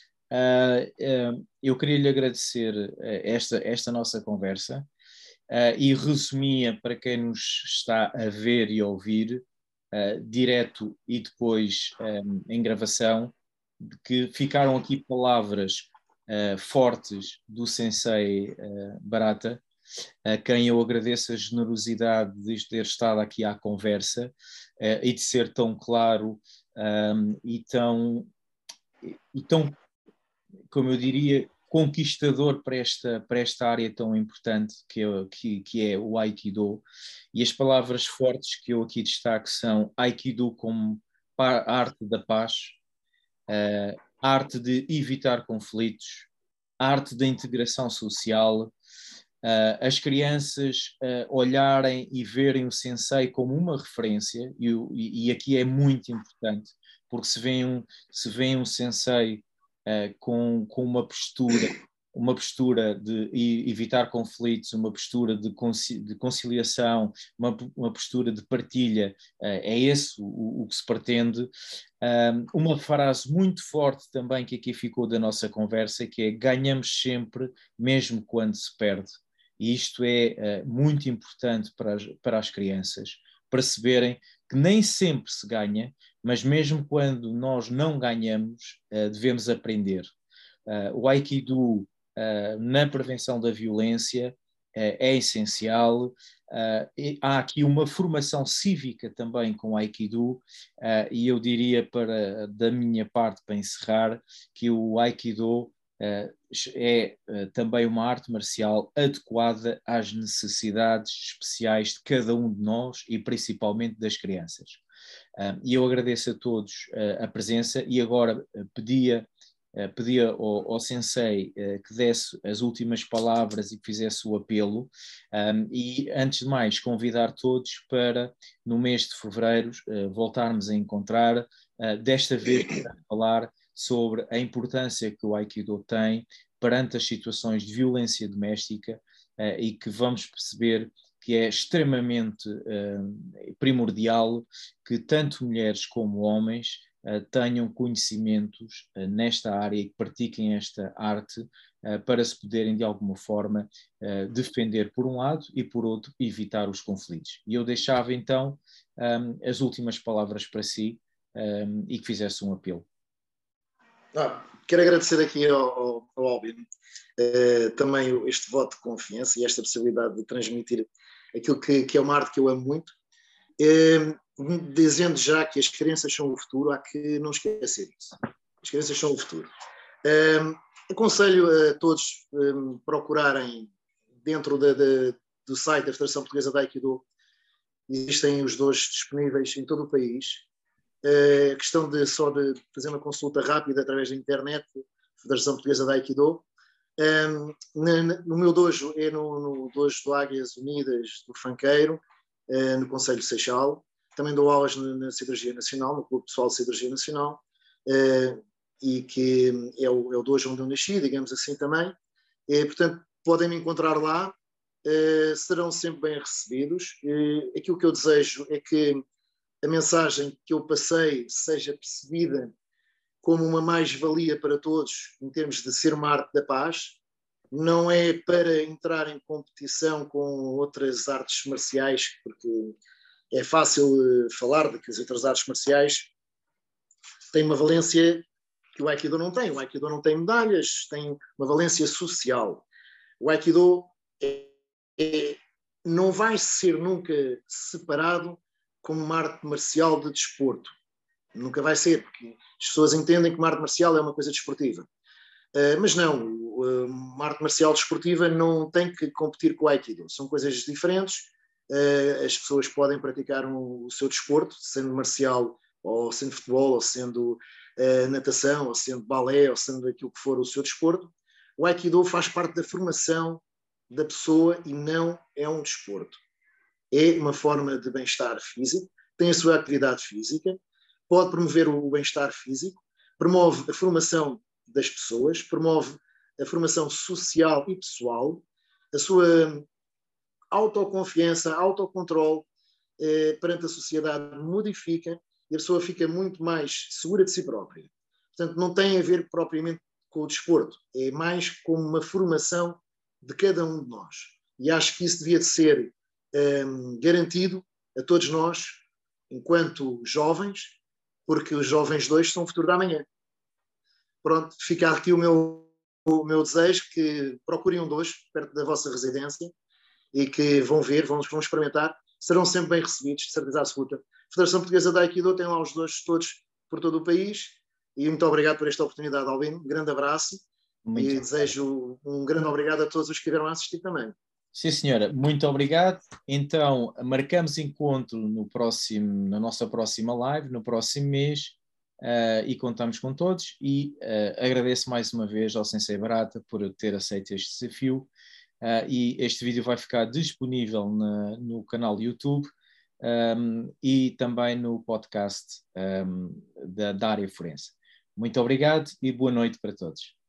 Uh, uh, eu queria lhe agradecer uh, esta, esta nossa conversa uh, e resumia para quem nos está a ver e a ouvir, uh, direto e depois um, em gravação, de que ficaram aqui palavras uh, fortes do Sensei uh, Barata, a quem eu agradeço a generosidade de ter estado aqui à conversa uh, e de ser tão claro um, e, tão, e tão, como eu diria, conquistador para esta, para esta área tão importante que é, que, que é o Aikido. E as palavras fortes que eu aqui destaco são Aikido como arte da paz, uh, arte de evitar conflitos, arte da integração social, Uh, as crianças uh, olharem e verem o Sensei como uma referência, e, e, e aqui é muito importante, porque se vê um, se vê um Sensei uh, com, com uma postura, uma postura de evitar conflitos, uma postura de, conci, de conciliação, uma, uma postura de partilha, uh, é esse o, o que se pretende. Um, uma frase muito forte também que aqui ficou da nossa conversa, que é: ganhamos sempre, mesmo quando se perde. E isto é uh, muito importante para as, para as crianças perceberem que nem sempre se ganha, mas mesmo quando nós não ganhamos, uh, devemos aprender. Uh, o Aikido uh, na prevenção da violência uh, é essencial. Uh, e há aqui uma formação cívica também com o Aikido, uh, e eu diria, para, da minha parte, para encerrar, que o Aikido Uh, é uh, também uma arte marcial adequada às necessidades especiais de cada um de nós e principalmente das crianças. Uh, e eu agradeço a todos uh, a presença e agora uh, pedia, uh, pedia ao, ao Sensei uh, que desse as últimas palavras e que fizesse o apelo. Um, e antes de mais convidar todos para no mês de fevereiro uh, voltarmos a encontrar, uh, desta vez para falar sobre a importância que o Aikido tem perante as situações de violência doméstica uh, e que vamos perceber que é extremamente uh, primordial que tanto mulheres como homens uh, tenham conhecimentos uh, nesta área e que pratiquem esta arte uh, para se poderem, de alguma forma, uh, defender por um lado e, por outro, evitar os conflitos. E eu deixava, então, um, as últimas palavras para si um, e que fizesse um apelo. Ah, quero agradecer aqui ao, ao, ao Albino uh, também este voto de confiança e esta possibilidade de transmitir aquilo que, que é uma arte que eu amo muito, uh, dizendo já que as crianças são o futuro, há que não esquecer isso. As crianças são o futuro. Uh, aconselho a todos um, procurarem dentro da, da, do site da Federação Portuguesa de Aikido, existem os dois disponíveis em todo o país. A uh, questão de só de fazer uma consulta rápida através da internet, Federação Portuguesa de Aikido. Um, no, no meu dojo é no, no dojo do Águias Unidas do Fanqueiro, uh, no Conselho de Seixal. Também dou aulas na, na Cirurgia Nacional, no Clube Pessoal de Cirurgia Nacional, uh, e que é o, é o dojo onde eu nasci, digamos assim também. E, portanto, podem me encontrar lá, uh, serão sempre bem recebidos. Uh, aquilo que eu desejo é que a mensagem que eu passei seja percebida como uma mais-valia para todos, em termos de ser uma arte da paz. Não é para entrar em competição com outras artes marciais, porque é fácil uh, falar de que as outras artes marciais têm uma valência que o Aikido não tem. O Aikido não tem medalhas, tem uma valência social. O Aikido é, é, não vai ser nunca separado como uma arte marcial de desporto. Nunca vai ser, porque as pessoas entendem que uma arte marcial é uma coisa desportiva. Uh, mas não, uh, uma arte marcial desportiva não tem que competir com o Aikido. São coisas diferentes. Uh, as pessoas podem praticar um, o seu desporto, sendo marcial, ou sendo futebol, ou sendo uh, natação, ou sendo balé, ou sendo aquilo que for o seu desporto. O Aikido faz parte da formação da pessoa e não é um desporto. É uma forma de bem-estar físico, tem a sua atividade física, pode promover o bem-estar físico, promove a formação das pessoas, promove a formação social e pessoal, a sua autoconfiança, autocontrole eh, perante a sociedade modifica e a pessoa fica muito mais segura de si própria. Portanto, não tem a ver propriamente com o desporto, é mais como uma formação de cada um de nós. E acho que isso devia de ser Um, garantido a todos nós, enquanto jovens, porque os jovens de hoje são o futuro da manhã. Pronto, fica aqui o meu, o meu desejo, que procurem um dojo perto da vossa residência e que vão ver, vão, vão experimentar, serão sempre bem recebidos, de certeza absoluta. A Federação Portuguesa de Aikido tem lá os dojos todos por todo o país e muito obrigado por esta oportunidade, Albino. Um grande abraço muito e desejo um grande obrigado a todos os que vieram a assistir também. Sim, senhora, muito obrigado. Então, marcamos encontro no próximo, na nossa próxima live, no próximo mês, uh, e contamos com todos. E uh, agradeço mais uma vez ao Sensei Barata por ter aceito este desafio. Uh, e este vídeo vai ficar disponível na, no canal YouTube um, e também no podcast um, da, da área forense. Muito obrigado e boa noite para todos.